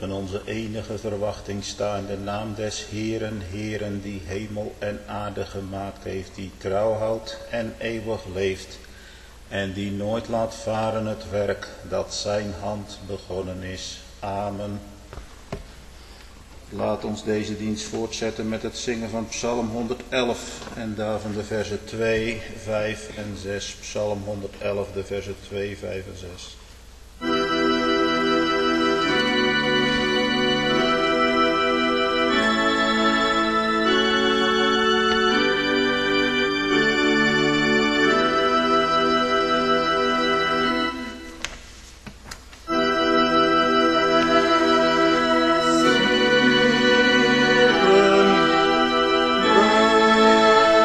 en onze enige verwachting sta in de naam des Heeren, Heeren, die hemel en aarde gemaakt heeft, die trouw houdt en eeuwig leeft, en die nooit laat varen het werk dat zijn hand begonnen is. Amen. Laat ons deze dienst voortzetten met het zingen van Psalm 111 en daarvan de versen 2, 5 en 6. Psalm 111, de versen 2, 5 en 6.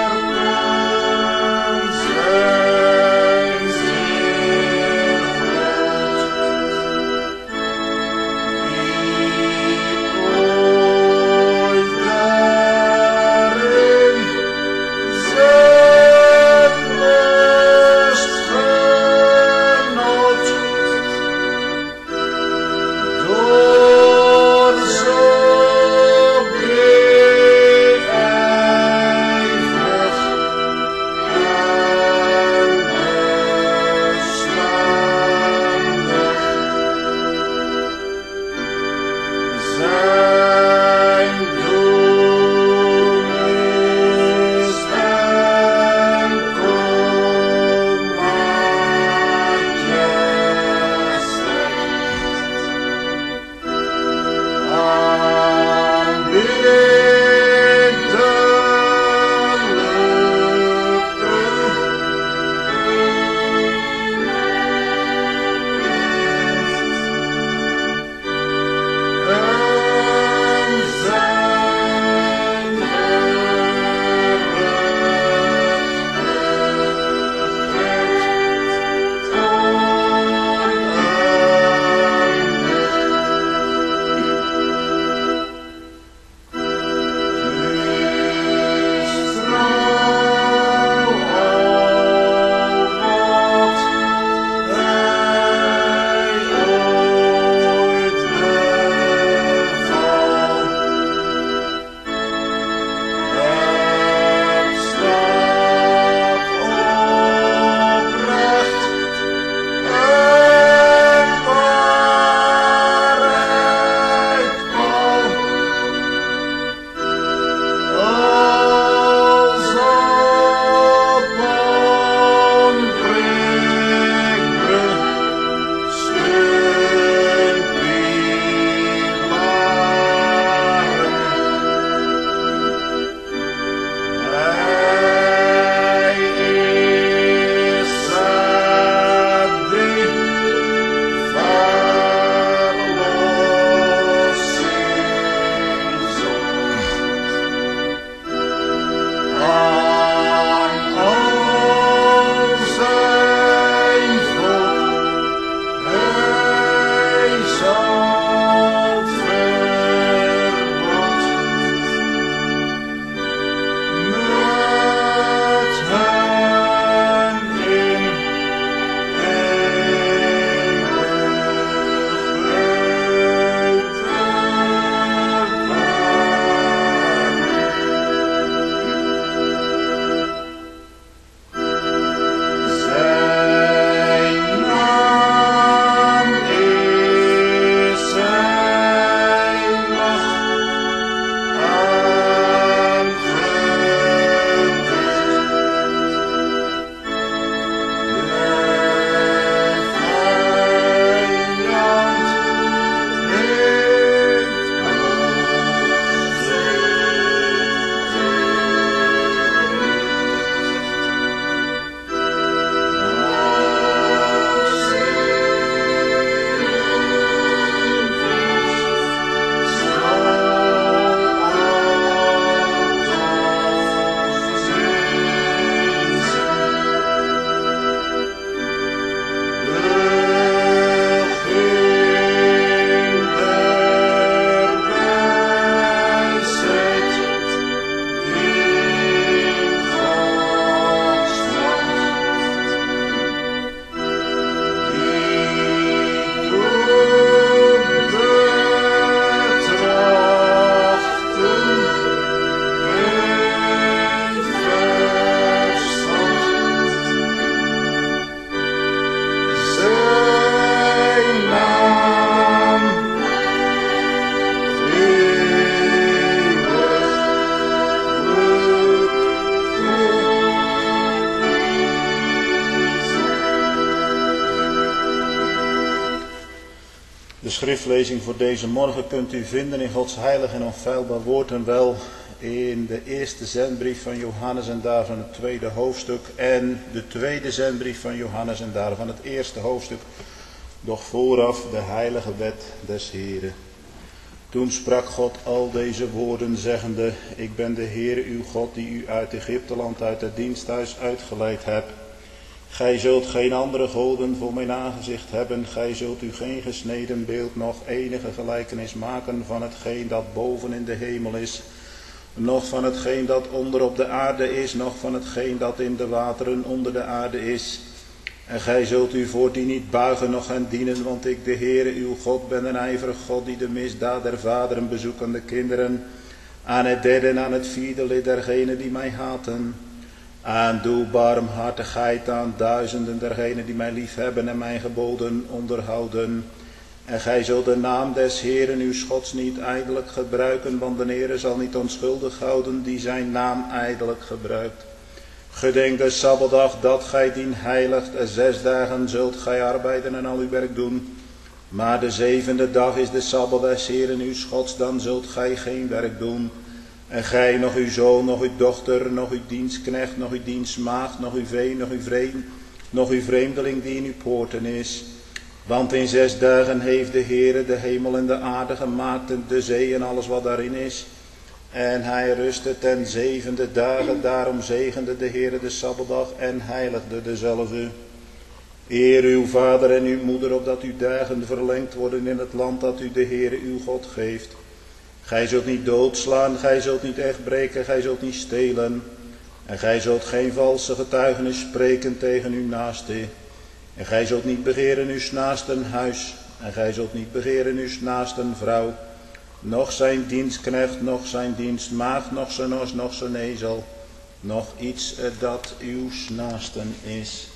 Zijn De schriftlezing voor deze morgen kunt u vinden in Gods heilig en onfeilbaar woord en wel in de eerste zendbrief van Johannes en daarvan het tweede hoofdstuk en de tweede zendbrief van Johannes en daarvan het eerste hoofdstuk, doch vooraf de heilige wet des Heren. Toen sprak God al deze woorden zeggende, ik ben de Heere uw God die u uit Egypteland uit het diensthuis uitgeleid hebt. Gij zult geen andere goden voor mijn aangezicht hebben, gij zult u geen gesneden beeld, noch enige gelijkenis maken van hetgeen dat boven in de hemel is, noch van hetgeen dat onder op de aarde is, noch van hetgeen dat in de wateren onder de aarde is. En gij zult u voor die niet buigen, noch hen dienen, want ik, de Heere uw God, ben een ijverig God die de misdaad der vaderen bezoekt aan de kinderen, aan het derde en aan het vierde lid dergenen die mij haten. En doe barmhartigheid aan duizenden dergenen die mij lief hebben en mijn geboden onderhouden. En gij zult de naam des Heeren uw Gods niet ijdelijk gebruiken, want de Heere zal niet onschuldig houden die zijn naam ijdelijk gebruikt. Gedenk de Sabbatdag dat gij dien heiligt, 6 dagen zult gij arbeiden en al uw werk doen. Maar de 7e dag is de Sabbat des Heeren uw Gods, dan zult gij geen werk doen. En gij, nog uw zoon, nog uw dochter, nog uw dienstknecht, nog uw dienstmaagd, nog uw vee, nog uw vreemdeling die in uw poorten is. Want in 6 dagen heeft de Heere de hemel en de aarde gemaakt en de zee en alles wat daarin is. En hij rustte ten 7e dagen, daarom zegende de Heere de Sabbatdag en heiligde dezelve. Eer uw vader en uw moeder, opdat uw dagen verlengd worden in het land dat u de Heere uw God geeft. Gij zult niet doodslaan, gij zult niet echt breken, gij zult niet stelen. En gij zult geen valse getuigenis spreken tegen uw naaste. En gij zult niet begeren uw naasten huis. En gij zult niet begeren uw naasten vrouw. Noch zijn dienstknecht, noch zijn dienstmaagd, noch zijn os, noch zijn ezel. Noch iets dat uw naasten is.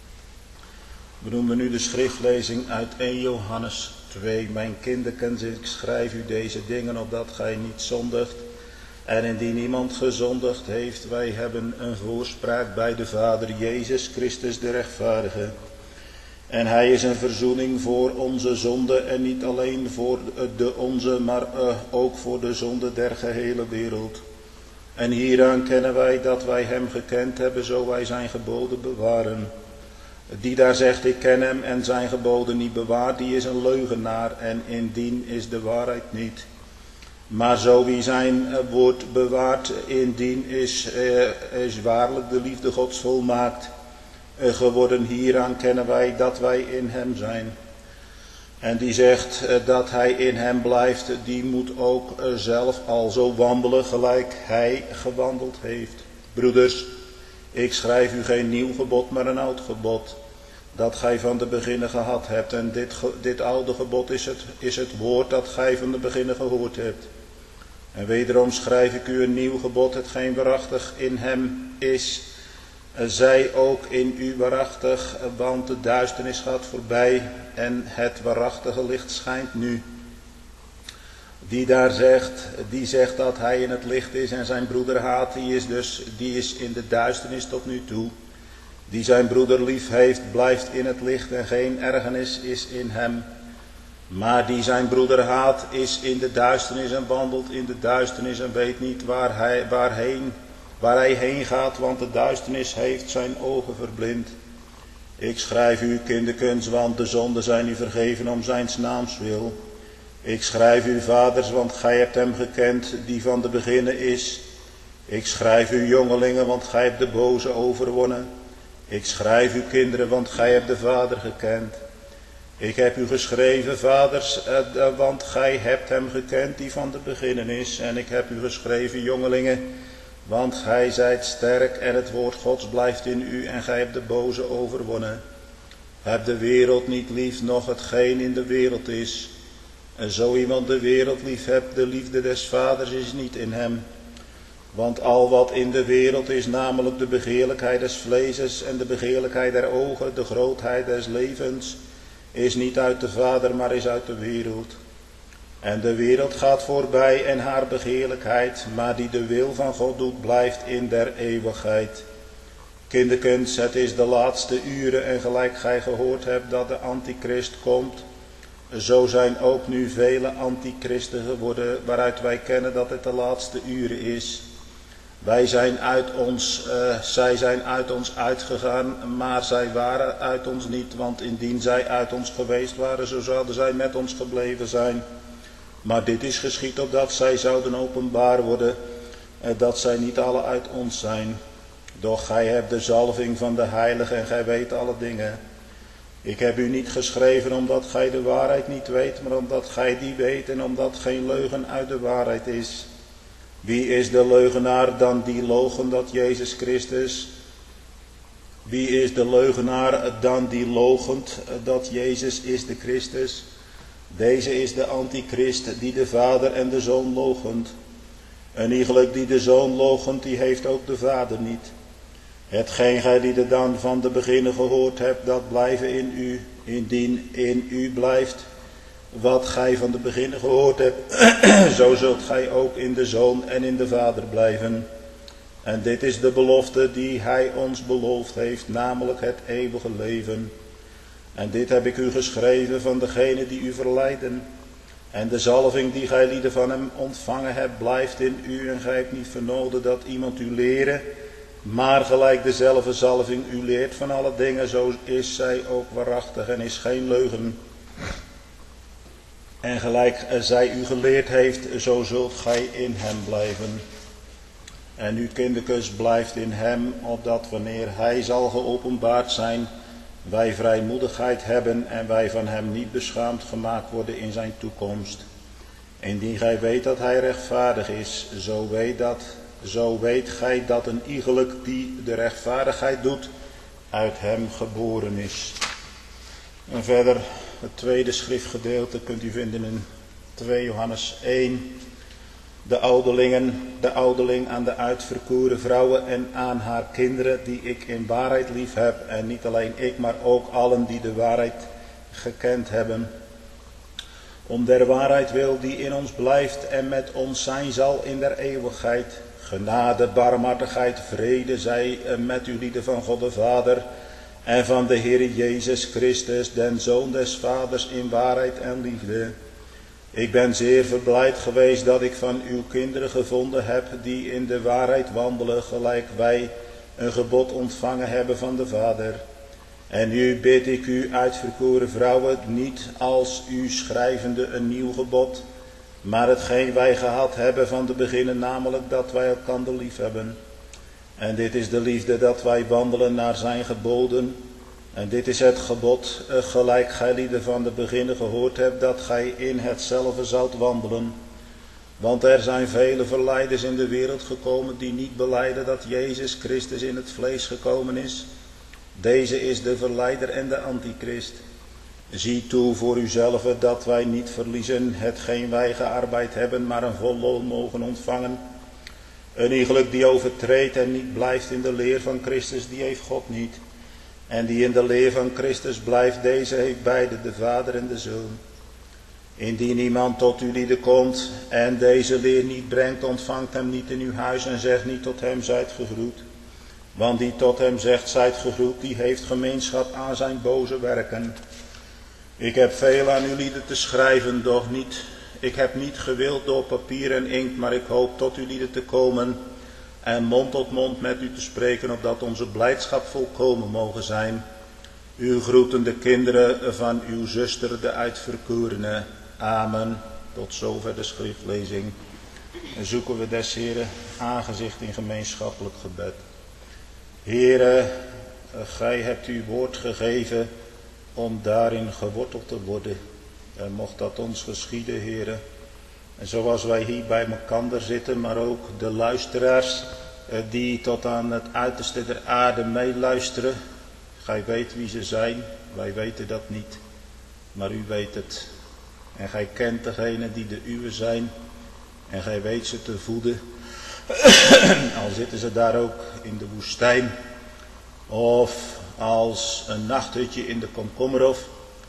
We noemen nu de schriftlezing uit 1 Johannes 2. Mijn kinderkens, ik schrijf u deze dingen opdat gij niet zondigt. En indien iemand gezondigd heeft, wij hebben een voorspraak bij de Vader, Jezus Christus de rechtvaardige. En hij is een verzoening voor onze zonde en niet alleen voor de onze, maar ook voor de zonde der gehele wereld. En hieraan kennen wij dat wij hem gekend hebben, zo wij zijn geboden bewaren. Die daar zegt, ik ken hem en zijn geboden niet bewaart, die is een leugenaar en indien is de waarheid niet. Maar zo wie zijn woord bewaart, indien is waarlijk de liefde Gods volmaakt geworden. Hieraan kennen wij dat wij in hem zijn. En die zegt dat hij in hem blijft, die moet ook zelf al zo wandelen gelijk hij gewandeld heeft. Broeders, ik schrijf u geen nieuw gebod, maar een oud gebod, dat gij van de beginnen gehad hebt. En dit oude gebod is het woord dat gij van de beginnen gehoord hebt. En wederom schrijf ik u een nieuw gebod, hetgeen waarachtig in hem is, zij ook in u waarachtig, want de duisternis gaat voorbij en het waarachtige licht schijnt nu. Die zegt dat hij in het licht is en zijn broeder haat, die is in de duisternis tot nu toe. Die zijn broeder lief heeft, blijft in het licht en geen ergernis is in hem. Maar die zijn broeder haat, is in de duisternis en wandelt in de duisternis en weet niet waar hij heen gaat, want de duisternis heeft zijn ogen verblind. Ik schrijf u, kinderkens, want de zonden zijn u vergeven om zijns naams wil. Ik schrijf u, vaders, want gij hebt hem gekend, die van de beginnen is. Ik schrijf u, jongelingen, want gij hebt de boze overwonnen. Ik schrijf u, kinderen, want gij hebt de Vader gekend. Ik heb u geschreven, vaders, want gij hebt hem gekend, die van de beginnen is. En ik heb u geschreven, jongelingen, want gij zijt sterk en het woord Gods blijft in u en gij hebt de boze overwonnen. Heb de wereld niet lief, noch hetgeen in de wereld is. En zo iemand de wereld lief hebt, de liefde des vaders is niet in hem. Want al wat in de wereld is, namelijk de begeerlijkheid des vleeses en de begeerlijkheid der ogen, de grootheid des levens, is niet uit de Vader, maar is uit de wereld. En de wereld gaat voorbij en haar begeerlijkheid, maar die de wil van God doet, blijft in der eeuwigheid. Kinderkens, het is de laatste uren en gelijk gij gehoord hebt dat de antichrist komt, Zo zijn ook nu vele antichristen geworden, waaruit wij kennen dat het de laatste uren is. Zij zijn uit ons uitgegaan, maar zij waren uit ons niet, want indien zij uit ons geweest waren, zo zouden zij met ons gebleven zijn. Maar dit is geschied opdat zij zouden openbaar worden, dat zij niet alle uit ons zijn. Doch gij hebt de zalving van de heilige en gij weet alle dingen. Ik heb u niet geschreven omdat gij de waarheid niet weet, maar omdat gij die weet en omdat geen leugen uit de waarheid is. Wie is de leugenaar dan die logen dat Jezus Christus? Wie is de leugenaar dan die logent dat Jezus is de Christus? Deze is de antichrist die de Vader en de Zoon loochent. En iegelijk die de Zoon loochent, die heeft ook de Vader niet. Hetgeen gij die dan van de beginnen gehoord hebt, dat blijven in u, indien in u blijft. Wat gij van de beginnen gehoord hebt, zo zult gij ook in de Zoon en in de Vader blijven. En dit is de belofte die hij ons beloofd heeft, namelijk het eeuwige leven. En dit heb ik u geschreven van degene die u verleiden. En de zalving die gij lieden van hem ontvangen hebt, blijft in u en gij hebt niet vernodigd dat iemand u lere. Maar gelijk dezelfde zalving u leert van alle dingen, zo is zij ook waarachtig en is geen leugen. En gelijk zij u geleerd heeft, zo zult gij in hem blijven. En uw kinderkus blijft in hem, opdat wanneer hij zal geopenbaard zijn, wij vrijmoedigheid hebben en wij van hem niet beschaamd gemaakt worden in zijn toekomst. Indien gij weet dat hij rechtvaardig is, zo weet gij dat een iegelijk die de rechtvaardigheid doet, uit hem geboren is. En verder, het tweede schriftgedeelte kunt u vinden in 2 Johannes 1. De ouderling aan de uitverkoren vrouwen en aan haar kinderen, die ik in waarheid lief heb. En niet alleen ik, maar ook allen die de waarheid gekend hebben. Om der waarheid wil die in ons blijft en met ons zijn zal in der eeuwigheid. Genade, barmhartigheid, vrede zij met u lieden van God de Vader en van de Heer Jezus Christus, den Zoon des Vaders in waarheid en liefde. Ik ben zeer verblijd geweest dat ik van uw kinderen gevonden heb die in de waarheid wandelen, gelijk wij een gebod ontvangen hebben van de Vader. En nu bid ik u, uitverkoren vrouwen, niet als u schrijvende een nieuw gebod, maar hetgeen wij gehad hebben van de beginnen, namelijk dat wij elkander lief hebben. En dit is de liefde, dat wij wandelen naar zijn geboden. En dit is het gebod, gelijk gij lieden van de beginnen gehoord hebt, dat gij in hetzelfde zoudt wandelen. Want er zijn vele verleiders in de wereld gekomen die niet belijden dat Jezus Christus in het vlees gekomen is. Deze is de verleider en de antichrist. Zie toe voor uzelf dat wij niet verliezen hetgeen wij gearbeid hebben, maar een vol loon mogen ontvangen. Een iegelijk die overtreedt en niet blijft in de leer van Christus, die heeft God niet. En die in de leer van Christus blijft, deze heeft beide, de Vader en de Zoon. Indien iemand tot u lieden komt en deze leer niet brengt, ontvangt hem niet in uw huis en zegt niet tot hem, zijt gegroet. Want die tot hem zegt, zijt gegroet, die heeft gemeenschap aan zijn boze werken. Ik heb veel aan uw lieden te schrijven, doch ik heb niet gewild door papier en inkt, maar ik hoop tot uw lieden te komen en mond tot mond met u te spreken, opdat onze blijdschap volkomen mogen zijn. U groeten de kinderen van uw zuster, de uitverkorene. Amen. Tot zover de schriftlezing. En zoeken we des Heren aangezicht in gemeenschappelijk gebed. Heere, gij hebt uw woord gegeven om daarin geworteld te worden. En mocht dat ons geschieden, Heere. En zoals wij hier bij elkaar zitten, maar ook de luisteraars die tot aan het uiterste der aarde meeluisteren. Gij weet wie ze zijn, wij weten dat niet, maar u weet het. En gij kent degenen die de uwe zijn en gij weet ze te voeden. Al zitten ze daar ook in de woestijn of als een nachthutje in de komkommerhof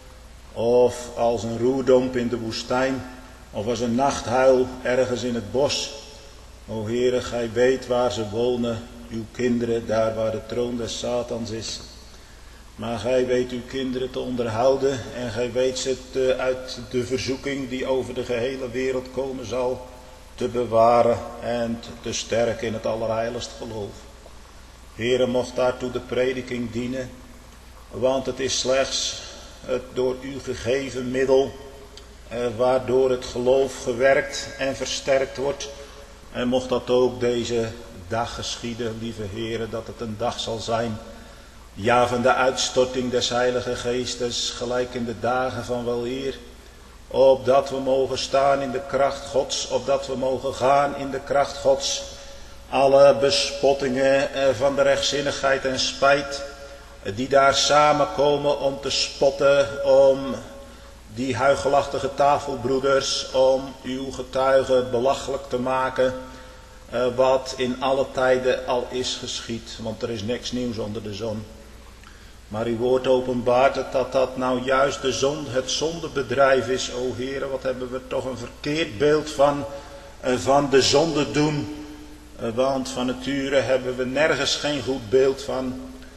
of als een roerdomp in de woestijn of als een nachthuil ergens in het bos. O Heere, gij weet waar ze wonen, uw kinderen, daar waar de troon des Satans is. Maar gij weet uw kinderen te onderhouden en gij weet ze uit de verzoeking die over de gehele wereld komen zal, te bewaren en te sterken in het allerheiligst geloof. Heere, mocht daartoe de prediking dienen, want het is slechts het door u gegeven middel waardoor het geloof gewerkt en versterkt wordt. En mocht dat ook deze dag geschieden, lieve Heere, dat het een dag zal zijn, ja, van de uitstorting des Heilige Geestes, gelijk in de dagen van weleer, opdat we mogen staan in de kracht Gods, opdat we mogen gaan in de kracht Gods. Alle bespottingen van de rechtzinnigheid en spijt, die daar samenkomen om te spotten, om die huichelachtige tafelbroeders, om uw getuigen belachelijk te maken, wat in alle tijden al is geschied, want er is niks nieuws onder de zon. Maar uw woord openbaart het dat nou juist het zondebedrijf is. O Heere, wat hebben we toch een verkeerd beeld van de zonde doen. Want van nature hebben we nergens geen goed beeld van.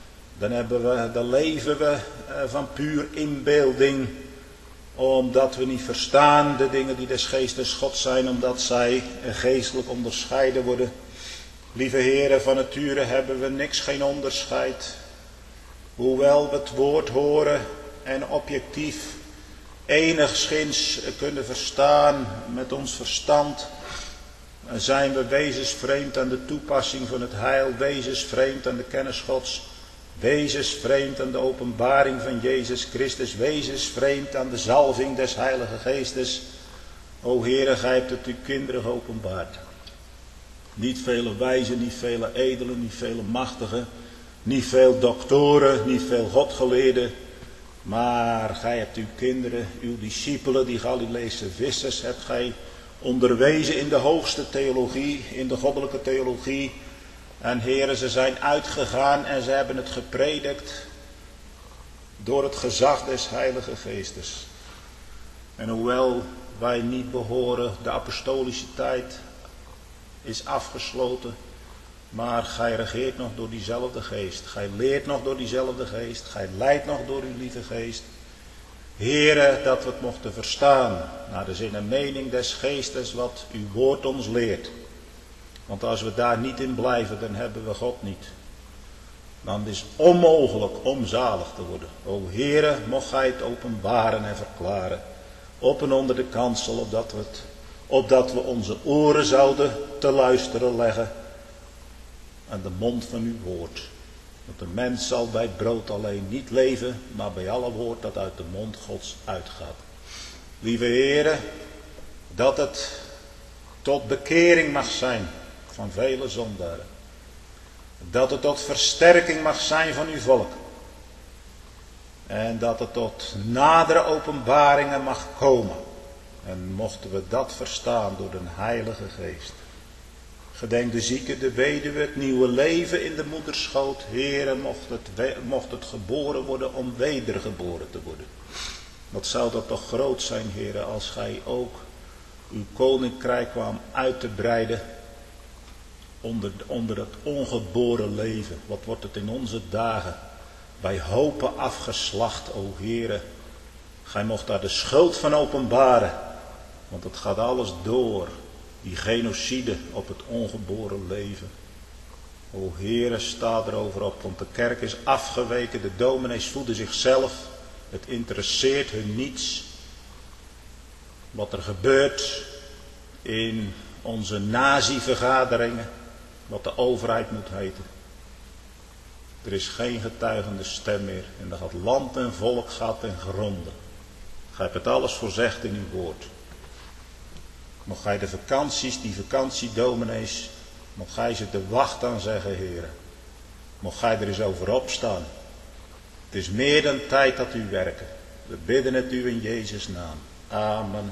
Dan leven we van puur inbeelding. Omdat we niet verstaan de dingen die des geestes God zijn. Omdat zij geestelijk onderscheiden worden. Lieve Heere, van nature hebben we geen onderscheid. Hoewel we het woord horen en objectief enigszins kunnen verstaan met ons verstand, zijn we wezensvreemd aan de toepassing van het heil, wezensvreemd aan de kennis Gods, wezensvreemd aan de openbaring van Jezus Christus, wezensvreemd aan de zalving des Heilige Geestes. O Heere, gij hebt het uw kinderen geopenbaard. Niet vele wijzen, niet vele edelen, niet vele machtigen, niet veel doktoren, niet veel godgeleerden, maar gij hebt uw kinderen, uw discipelen, die Galileese vissers, hebt gij onderwezen in de hoogste theologie, in de goddelijke theologie. En Heere, ze zijn uitgegaan en ze hebben het gepredikt door het gezag des Heilige Geestes. En hoewel wij niet behoren, de apostolische tijd is afgesloten. Maar gij regeert nog door diezelfde geest. Gij leert nog door diezelfde geest. Gij leidt nog door uw lieve geest. Heere, dat we het mochten verstaan naar de zin en mening des geestes wat uw woord ons leert. Want als we daar niet in blijven, dan hebben we God niet. Dan is het onmogelijk om zalig te worden. O Heere, mocht gij het openbaren en verklaren. Op en onder de kansel, opdat we onze oren zouden te luisteren leggen aan de mond van uw woord. Want de mens zal bij brood alleen niet leven, maar bij alle woord dat uit de mond Gods uitgaat. Lieve Heere, dat het tot bekering mag zijn van vele zondaren. Dat het tot versterking mag zijn van uw volk. En dat het tot nadere openbaringen mag komen. En mochten we dat verstaan door de Heilige Geest. Gedenk de zieke, de weduwe, het nieuwe leven in de moederschoot. Heere, mocht het geboren worden om wedergeboren te worden. Wat zou dat toch groot zijn, Heere, als gij ook uw koninkrijk kwam uit te breiden onder het ongeboren leven. Wat wordt het in onze dagen bij hopen afgeslacht, o Heere. Gij mocht daar de schuld van openbaren, want het gaat alles door. Die genocide op het ongeboren leven. O Heere, sta erover op, want de kerk is afgeweken, de dominees voeden zichzelf. Het interesseert hun niets wat er gebeurt in onze nazi-vergaderingen, wat de overheid moet heten. Er is geen getuigende stem meer en dan gaat land en volk ten gronde. Gij hebt het alles voorzegd in uw woord. Mocht gij de vakanties, die vakantiedominees, mocht gij ze de wacht aan zeggen, Heere. Mocht gij er eens over opstaan. Het is meer dan tijd dat u werken. We bidden het u in Jezus' naam. Amen.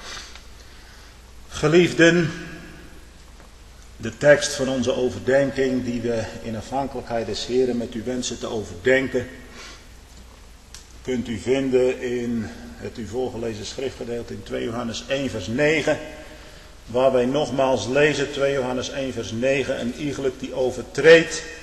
Geliefden, de tekst van onze overdenking die we in afhankelijkheid des Heeren met u wensen te overdenken, kunt u vinden in het u voorgelezen schriftgedeelte in 2 Johannes 1 vers 9. Waar wij nogmaals lezen 2 Johannes 1 vers 9. Een iegelijk die overtreedt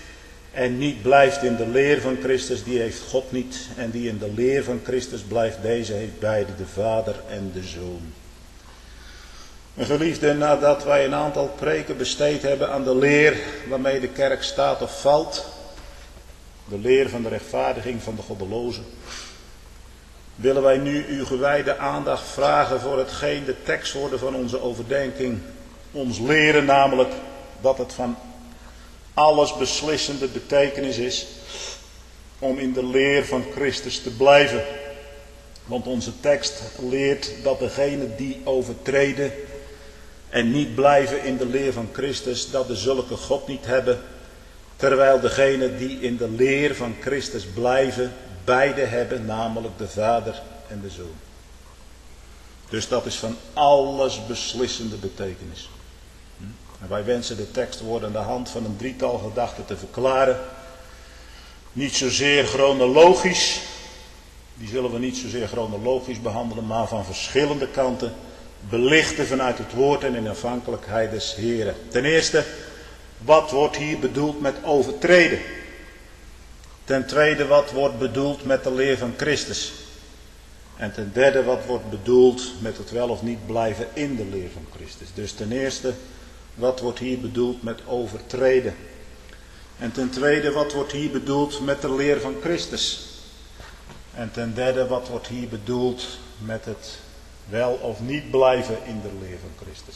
en niet blijft in de leer van Christus, die heeft God niet. En die in de leer van Christus blijft, deze heeft beide de Vader en de Zoon. En geliefden, nadat wij een aantal preken besteed hebben aan de leer waarmee de kerk staat of valt, de leer van de rechtvaardiging van de goddelozen, willen wij nu uw gewijde aandacht vragen voor hetgeen de tekstwoorden van onze overdenking ons leren, namelijk dat het van alles beslissende betekenis is om in de leer van Christus te blijven. Want onze tekst leert dat degenen die overtreden en niet blijven in de leer van Christus, dat de zulke God niet hebben, terwijl degenen die in de leer van Christus blijven, beide hebben, namelijk de Vader en de Zoon. Dus dat is van alles beslissende betekenis. En wij wensen de tekstwoorden aan de hand van een drietal gedachten te verklaren. Niet zozeer chronologisch, die zullen we niet zozeer chronologisch behandelen, maar van verschillende kanten belichten vanuit het woord en in afhankelijkheid des Heren. Ten eerste, wat wordt hier bedoeld met overtreden? Ten tweede, wat wordt bedoeld met de leer van Christus? En ten derde, wat wordt bedoeld met het wel of niet blijven in de leer van Christus? Dus ten eerste, wat wordt hier bedoeld met overtreden? En ten tweede, wat wordt hier bedoeld met de leer van Christus? En ten derde, wat wordt hier bedoeld met het wel of niet blijven in de leer van Christus?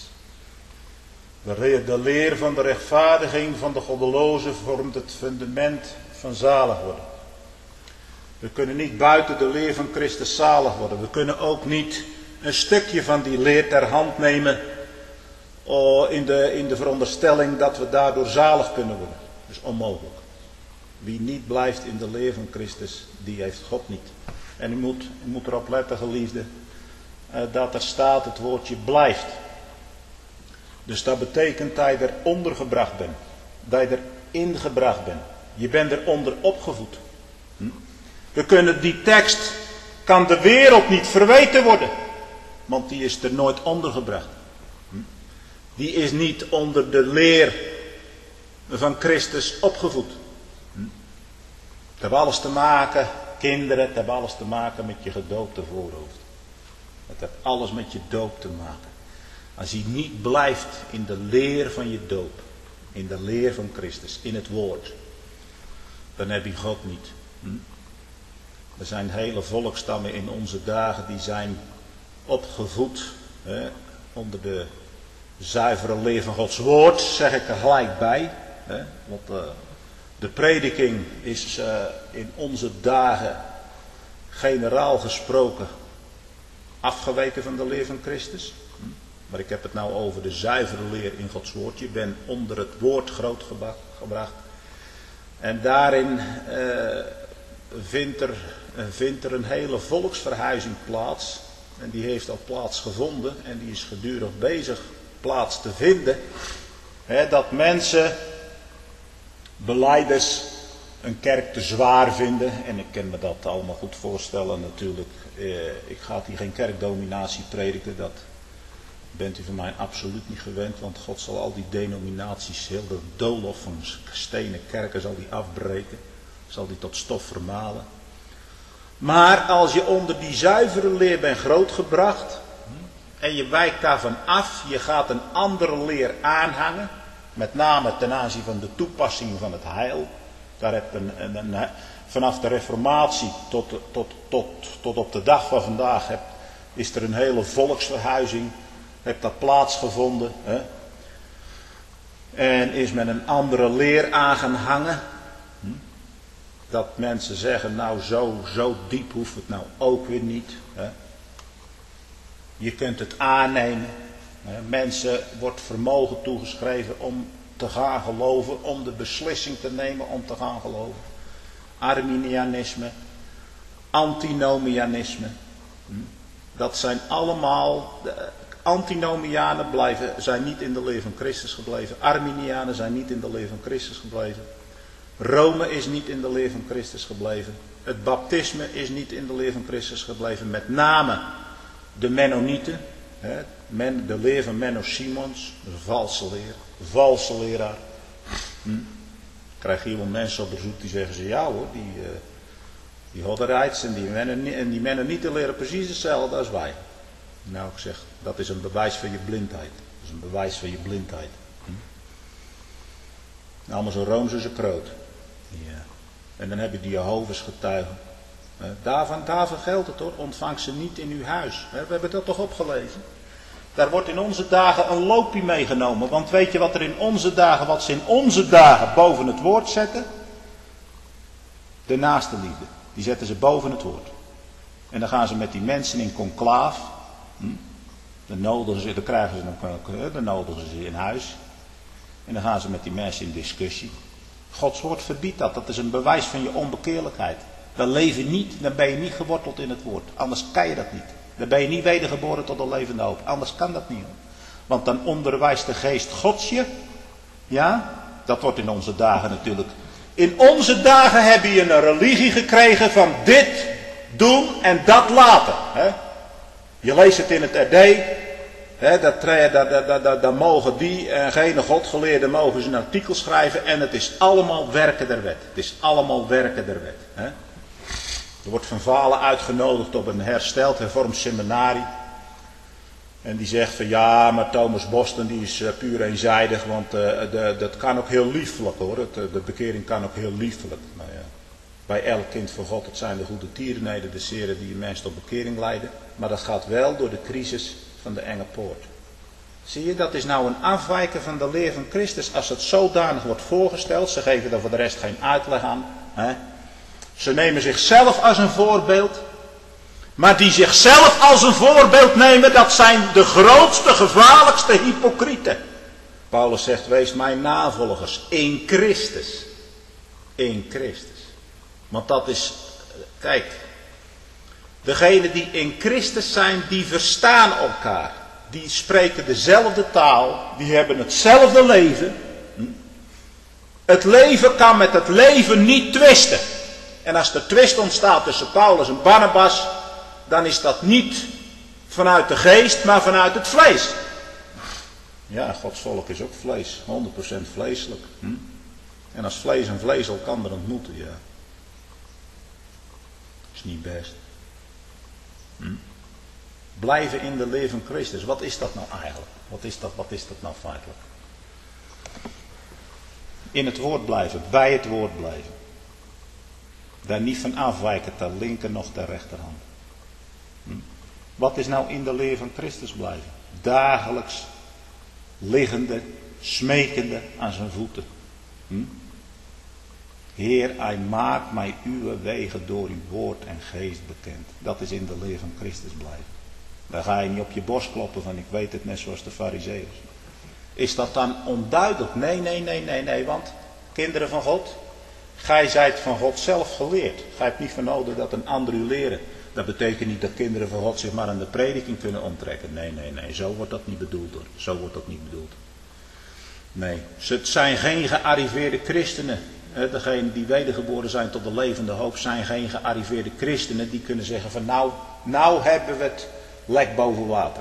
De leer van de rechtvaardiging van de goddelozen vormt het fundament van zalig worden. We kunnen niet buiten de leer van Christus zalig worden. We kunnen ook niet een stukje van die leer ter hand nemen in de veronderstelling dat we daardoor zalig kunnen worden. Dat is onmogelijk. Wie niet blijft in de leer van Christus, die heeft God niet. En u moet erop letten, geliefde, dat er staat het woordje blijft. Dus dat betekent dat je er ondergebracht bent. Dat je er ingebracht bent. Je bent eronder opgevoed. We kunnen die tekst, kan de wereld niet verweten worden. Want die is er nooit ondergebracht. Die is niet onder de leer van Christus opgevoed. Het heeft alles te maken, kinderen, het heeft alles te maken met je gedoopte voorhoofd. Het heeft alles met je doop te maken. Als je niet blijft in de leer van je doop, in de leer van Christus, in het woord, dan heb je God niet. Er zijn hele volkstammen in onze dagen die zijn opgevoed onder de zuivere leer van Gods woord, zeg ik er gelijk bij. Want de prediking is in onze dagen generaal gesproken afgeweken van de leer van Christus. Maar ik heb het nou over de zuivere leer in Gods woord. Je bent onder het woord grootgebracht. En daarin vindt er een hele volksverhuizing plaats. En die heeft al plaatsgevonden. En die is gedurig bezig plaats te vinden. Dat mensen, belijders, een kerk te zwaar vinden. En ik kan me dat allemaal goed voorstellen natuurlijk. Ik ga hier geen kerkdominatie prediken. Dat bent u van mij absoluut niet gewend. Want God zal al die denominaties, heel de doolhof van stenen kerken zal die afbreken. Zal die tot stof vermalen. Maar als je onder die zuivere leer bent grootgebracht. En je wijkt daarvan af. Je gaat een andere leer aanhangen. Met name ten aanzien van de toepassing van het heil. Daar heb je vanaf de reformatie tot op de dag van vandaag is er een hele volksverhuizing. Heeft dat plaatsgevonden. En is men een andere leer aan gaan hangen. Dat mensen zeggen, nou zo diep hoeft het nou ook weer niet. Je kunt het aannemen. Mensen wordt vermogen toegeschreven om te gaan geloven. Om de beslissing te nemen om te gaan geloven. Arminianisme. Antinomianisme. Dat zijn allemaal... Antinomianen zijn niet in de leer van Christus gebleven. Arminianen zijn niet in de leer van Christus gebleven. Rome is niet in de leer van Christus gebleven. Het baptisme is niet in de leer van Christus gebleven. Met name de Mennonieten. De leer van Menno Simons. Een valse leer. Valse leraar. krijg hier wel mensen op bezoek die zeggen ze, ja hoor, die Hodderijts en die mennen niet te leren precies hetzelfde als wij. Nou, ik zeg, dat is een bewijs van je blindheid. Dat is een bewijs van je blindheid. Allemaal zo rooms als een kroot. Ja. En dan heb je die Jehovah's getuigen. Daarvan geldt het hoor, ontvang ze niet in uw huis. We hebben dat toch opgelezen. Daar wordt in onze dagen een loopje meegenomen. Want weet je wat ze in onze dagen boven het woord zetten? De naaste liefde. Die zetten ze boven het woord. En dan gaan ze met die mensen in conclaaf. Dan nodigen ze in huis. En dan gaan ze met die mensen in discussie. Gods woord verbiedt dat. Dat is een bewijs van je onbekeerlijkheid. Dan ben je niet geworteld in het woord. Anders kan je dat niet. Dan ben je niet wedergeboren tot een levende hoop. Anders kan dat niet. Want dan onderwijst de geest Gods je. Ja, dat wordt in onze dagen natuurlijk. In onze dagen heb je een religie gekregen van dit doen en dat laten. Hè? Je leest het in het RD. Dan mogen die en geen godgeleerden mogen ze een artikel schrijven. En het is allemaal werken der wet. Het is allemaal werken der wet. Hè? Er wordt Van Valen uitgenodigd op een hersteld hervormd seminarie. En die zegt van ja, maar Thomas Boston die is puur eenzijdig. Want dat kan ook heel liefelijk hoor. De bekering kan ook heel liefelijk. Nou ja, bij elk kind van God, het zijn de goede tierenheden, de zeren die mensen tot bekering leiden. Maar dat gaat wel door de crisis van de enge poort. Zie je, dat is nou een afwijken van de leer van Christus. Als het zodanig wordt voorgesteld, ze geven er voor de rest geen uitleg aan. Hè? Ze nemen zichzelf als een voorbeeld. Maar die zichzelf als een voorbeeld nemen, dat zijn de grootste, gevaarlijkste hypocrieten. Paulus zegt, wees mijn navolgers in Christus. In Christus. Want dat is, kijk, degenen die in Christus zijn, die verstaan elkaar. Die spreken dezelfde taal, die hebben hetzelfde leven. Het leven kan met het leven niet twisten. En als er twist ontstaat tussen Paulus en Barnabas, dan is dat niet vanuit de geest, maar vanuit het vlees. Ja, Gods volk is ook vlees, 100% vleeselijk. En als vlees en vlees elkaar ontmoeten, ja. Is niet best. Blijven in de leer van Christus, wat is dat nou eigenlijk? Wat is dat nou feitelijk? In het woord blijven, bij het woord blijven. Daar niet van afwijken, ter linker nog ter rechterhand. Wat is nou in de leer van Christus blijven? Dagelijks liggende, smekende aan zijn voeten. Heer, hij maakt mij uw wegen door uw woord en geest bekend. Dat is in de leer van Christus blijven. Daar ga je niet op je borst kloppen van ik weet het net zoals de Farizeeërs. Is dat dan onduidelijk? Nee, want kinderen van God, gij zijt van God zelf geleerd. Gij hebt niet van nodig dat een ander u leren. Dat betekent niet dat kinderen van God zich maar aan de prediking kunnen onttrekken. Nee, zo wordt dat niet bedoeld hoor. Zo wordt dat niet bedoeld. Nee, het zijn geen gearriveerde christenen. Degenen die wedergeboren zijn tot de levende hoop zijn geen gearriveerde christenen die kunnen zeggen van nou hebben we het lek boven water.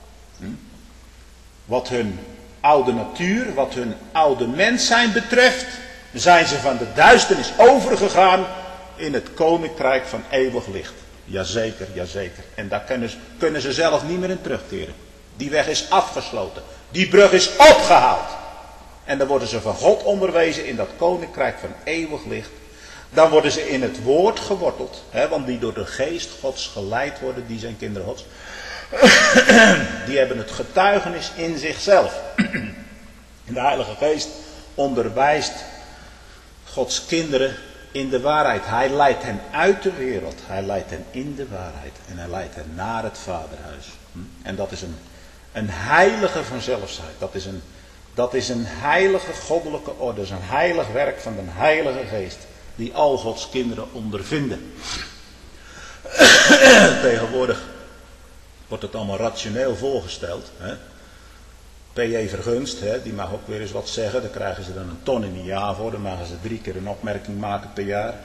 Wat hun oude natuur, wat hun oude mens zijn betreft, zijn ze van de duisternis overgegaan in het koninkrijk van eeuwig licht. Jazeker. En daar kunnen ze zelf niet meer in terugkeren. Die weg is afgesloten. Die brug is opgehaald. En dan worden ze van God onderwezen in dat koninkrijk van eeuwig licht. Dan worden ze in het woord geworteld. Want die door de geest Gods geleid worden, die zijn kinderen Gods. Die hebben het getuigenis in zichzelf. En de Heilige Geest onderwijst Gods kinderen in de waarheid. Hij leidt hen uit de wereld. Hij leidt hen in de waarheid. En hij leidt hen naar het Vaderhuis. En dat is een heilige vanzelfsheid. Dat is een heilige goddelijke orde. Dat is een heilig werk van de Heilige Geest. Die al Gods kinderen ondervinden. Tegenwoordig wordt het allemaal rationeel voorgesteld. P.J. Vergunst, die mag ook weer eens wat zeggen. Daar krijgen ze dan een ton in een jaar voor. Dan mogen ze 3 keer een opmerking maken per jaar.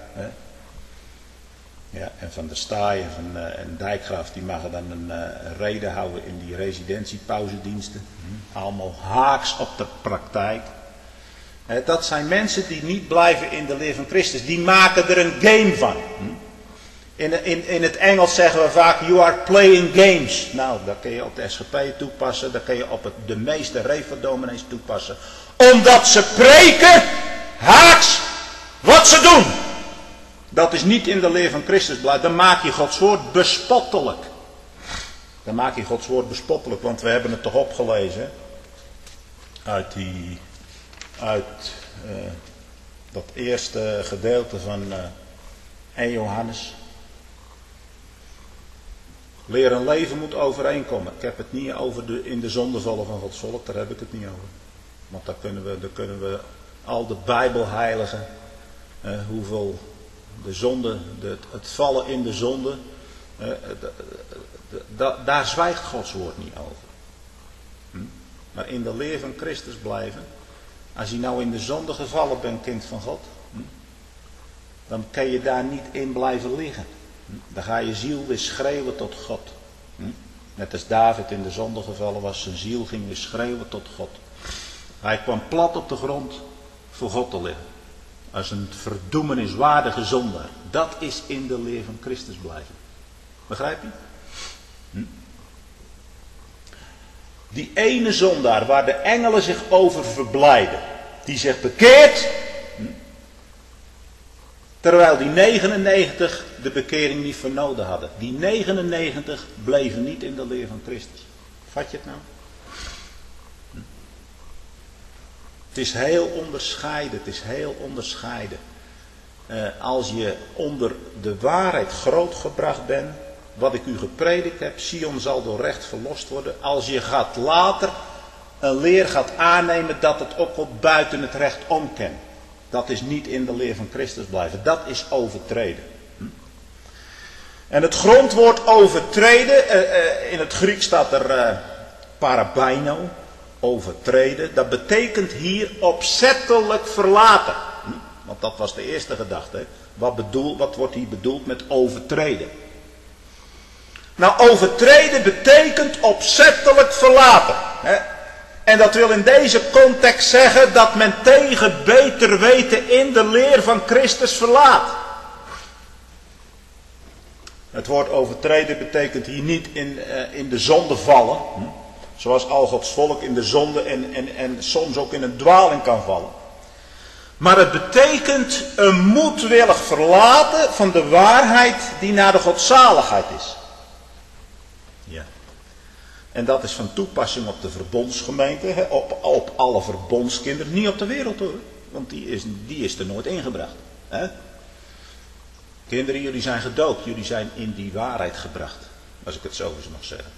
Ja, en Van der Staaij en Dijkgraaf, die mogen dan een reden houden in die residentiepauzediensten. Allemaal haaks op de praktijk. Dat zijn mensen die niet blijven in de leer van Christus. Die maken er een game van. In het Engels zeggen we vaak, you are playing games. Nou, dat kun je op de SGP toepassen. Dat kun je op de meeste Refa-dominees toepassen. Omdat ze preken, haaks, wat ze doen. Dat is niet in de leer van Christus blijven. Dan maak je Gods woord bespottelijk. Dan maak je Gods woord bespottelijk. Want we hebben het toch opgelezen. Uit dat eerste gedeelte van 1 Johannes. Leer en leven moet overeenkomen. Ik heb het niet over in de zondevallen van Gods volk. Daar heb ik het niet over. Want daar kunnen we al de Bijbelheiligen. Hoeveel de zonde. Het vallen in de zonde. Daar zwijgt Gods woord niet over. Maar in de leer van Christus blijven. Als je nou in de zonde gevallen bent, kind van God. Dan kan je daar niet in blijven liggen. Dan ga je ziel weer schreeuwen tot God. Net als David in de zonde gevallen was. Zijn ziel ging weer schreeuwen tot God. Hij kwam plat op de grond voor God te liggen. Als een verdoemeniswaardige zondaar. Dat is in de leer van Christus blijven. Begrijp je? Die ene zondaar waar de engelen zich over verblijden. Die zich bekeert. Terwijl die 99 de bekering niet voor nodig hadden. Die 99 bleven niet in de leer van Christus. Vat je het nou? Het is heel onderscheiden. Het is heel onderscheiden. Als je onder de waarheid grootgebracht bent. Wat ik u gepredikt heb. Sion zal door recht verlost worden. Als je gaat later een leer gaat aannemen dat het ook wel buiten het recht omkent. Dat is niet in de leer van Christus blijven. Dat is overtreden. En het grondwoord overtreden. In het Grieks staat er parabaino. Overtreden. Dat betekent hier opzettelijk verlaten. Want dat was de eerste gedachte. Wat wordt hier bedoeld met overtreden? Nou, overtreden betekent opzettelijk verlaten. En dat wil in deze context zeggen dat men tegen beter weten in de leer van Christus verlaat. Het woord overtreden betekent hier niet in de zonde vallen. Zoals al Gods volk in de zonde en soms ook in een dwaling kan vallen. Maar het betekent een moedwillig verlaten van de waarheid die naar de godzaligheid is. Ja. En dat is van toepassing op de verbondsgemeente, op alle verbondskinderen, niet op de wereld hoor. Want die is er nooit ingebracht. Hè? Kinderen, jullie zijn gedoopt, jullie zijn in die waarheid gebracht. Als ik het zo eens mag zeggen.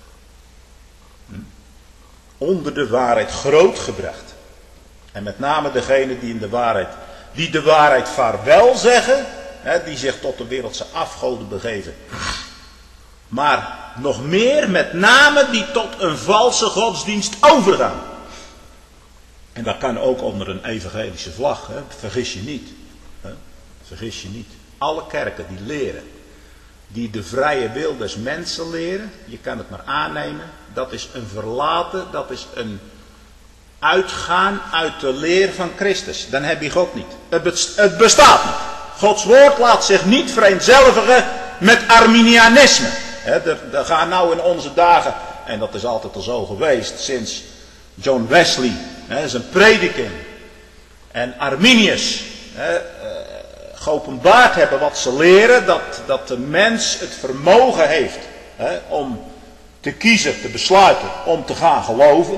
Onder de waarheid grootgebracht. En met name degene die de waarheid vaarwel zeggen, hè, die zich tot de wereldse afgoden begeven. Maar nog meer, met name die tot een valse godsdienst overgaan. En dat kan ook onder een evangelische vlag, hè. Vergis je niet. Hè. Vergis je niet. Alle kerken die leren, die de vrije wil des mensen leren, je kan het maar aannemen, dat is een verlaten, dat is een uitgaan uit de leer van Christus. Dan heb je God niet. Het bestaat niet. Gods woord laat zich niet vereenzelvigen met Arminianisme. Er gaan nou in onze dagen, en dat is altijd al zo geweest, sinds John Wesley, zijn prediking, en Arminius, geopenbaard hebben wat ze leren, dat de mens het vermogen heeft om te kiezen, te besluiten, om te gaan geloven.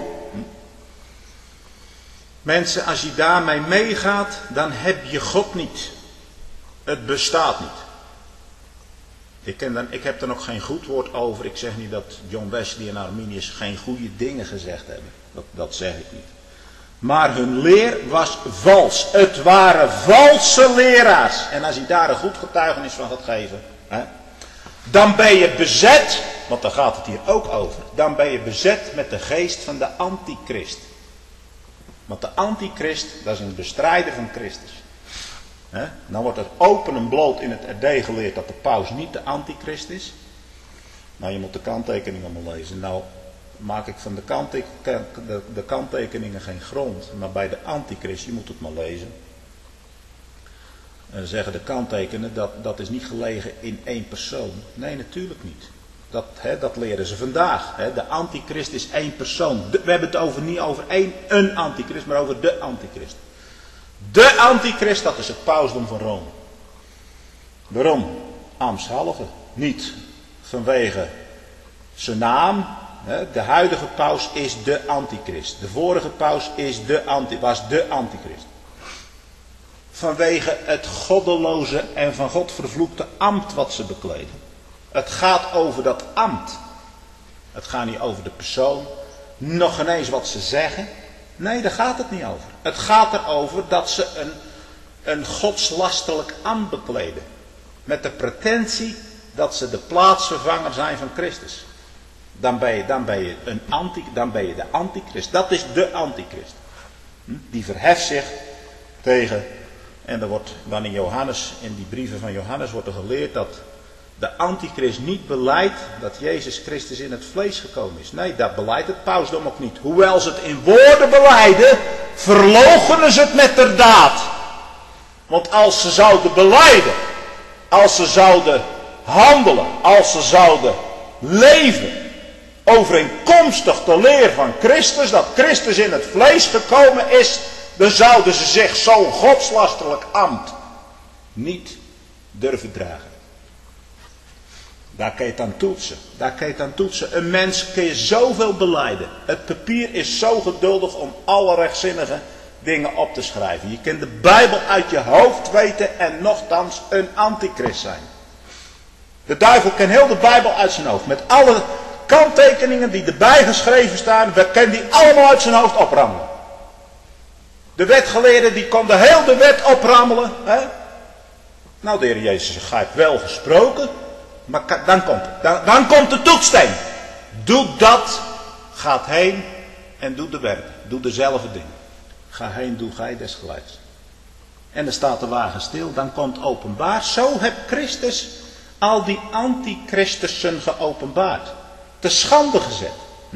Mensen, als je daarmee meegaat, dan heb je God niet. Het bestaat niet. Ik heb er nog geen goed woord over. Ik zeg niet dat John Wesley en Arminius geen goede dingen gezegd hebben. Dat zeg ik niet. Maar hun leer was vals. Het waren valse leraars. En als je daar een goed getuigenis van gaat geven, dan ben je bezet, want daar gaat het hier ook over. Dan ben je bezet met de geest van de antichrist. Want de antichrist, dat is een bestrijder van Christus. Nou wordt het open en bloot in het RD geleerd dat de paus niet de antichrist is. Nou, je moet de kanttekening allemaal lezen. Nou, maak ik van de kanttekeningen geen grond. Maar bij de antichrist, je moet het maar lezen. En zeggen de kanttekenen, dat is niet gelegen in één persoon. Nee, natuurlijk niet. Dat leren ze vandaag. De antichrist is één persoon. We hebben het niet over een antichrist, maar over de antichrist. De antichrist, dat is het pausdom van Rome. Waarom? Ambtshalve. Niet vanwege zijn naam. De huidige paus is de antichrist. De vorige paus was de antichrist. Vanwege het goddeloze en van God vervloekte ambt wat ze bekleden. Het gaat over dat ambt. Het gaat niet over de persoon. Nog ineens wat ze zeggen. Nee, daar gaat het niet over. Het gaat erover dat ze een godslastelijk ambt bekleden. Met de pretentie dat ze de plaatsvervanger zijn van Christus. Dan ben je de antichrist. Dat is de antichrist. Die verheft zich tegen. En er wordt dan in die brieven van Johannes wordt er geleerd dat de antichrist niet beleidt dat Jezus Christus in het vlees gekomen is. Nee, dat beleidt het pausdom ook niet. Hoewel ze het in woorden belijden, verloochenen ze het met de daad. Want als ze zouden belijden, als ze zouden handelen, als ze zouden leven, overeenkomstig de leer van Christus, dat Christus in het vlees gekomen is, dan zouden ze zich zo'n godslasterlijk ambt niet durven dragen. Daar kun je het aan toetsen. Een mens kun je zoveel belijden. Het papier is zo geduldig om alle rechtzinnige dingen op te schrijven. Je kunt de Bijbel uit je hoofd weten en nochtans een antichrist zijn. De duivel kent heel de Bijbel uit zijn hoofd. Met alle kanttekeningen die erbij geschreven staan, we kunnen die allemaal uit zijn hoofd oprammelen. De wetgeleerden die konden heel de wet oprammelen. Hè? Nou, de Heer Jezus zegt, gij hebt wel gesproken. Maar dan komt de toetssteen. Doe dat, gaat heen en doe de werk. Doe dezelfde dingen. Ga heen, doe gij desgelijks. En dan staat de wagen stil, dan komt openbaar. Zo heeft Christus al die antichristussen geopenbaard. Te schande gezet.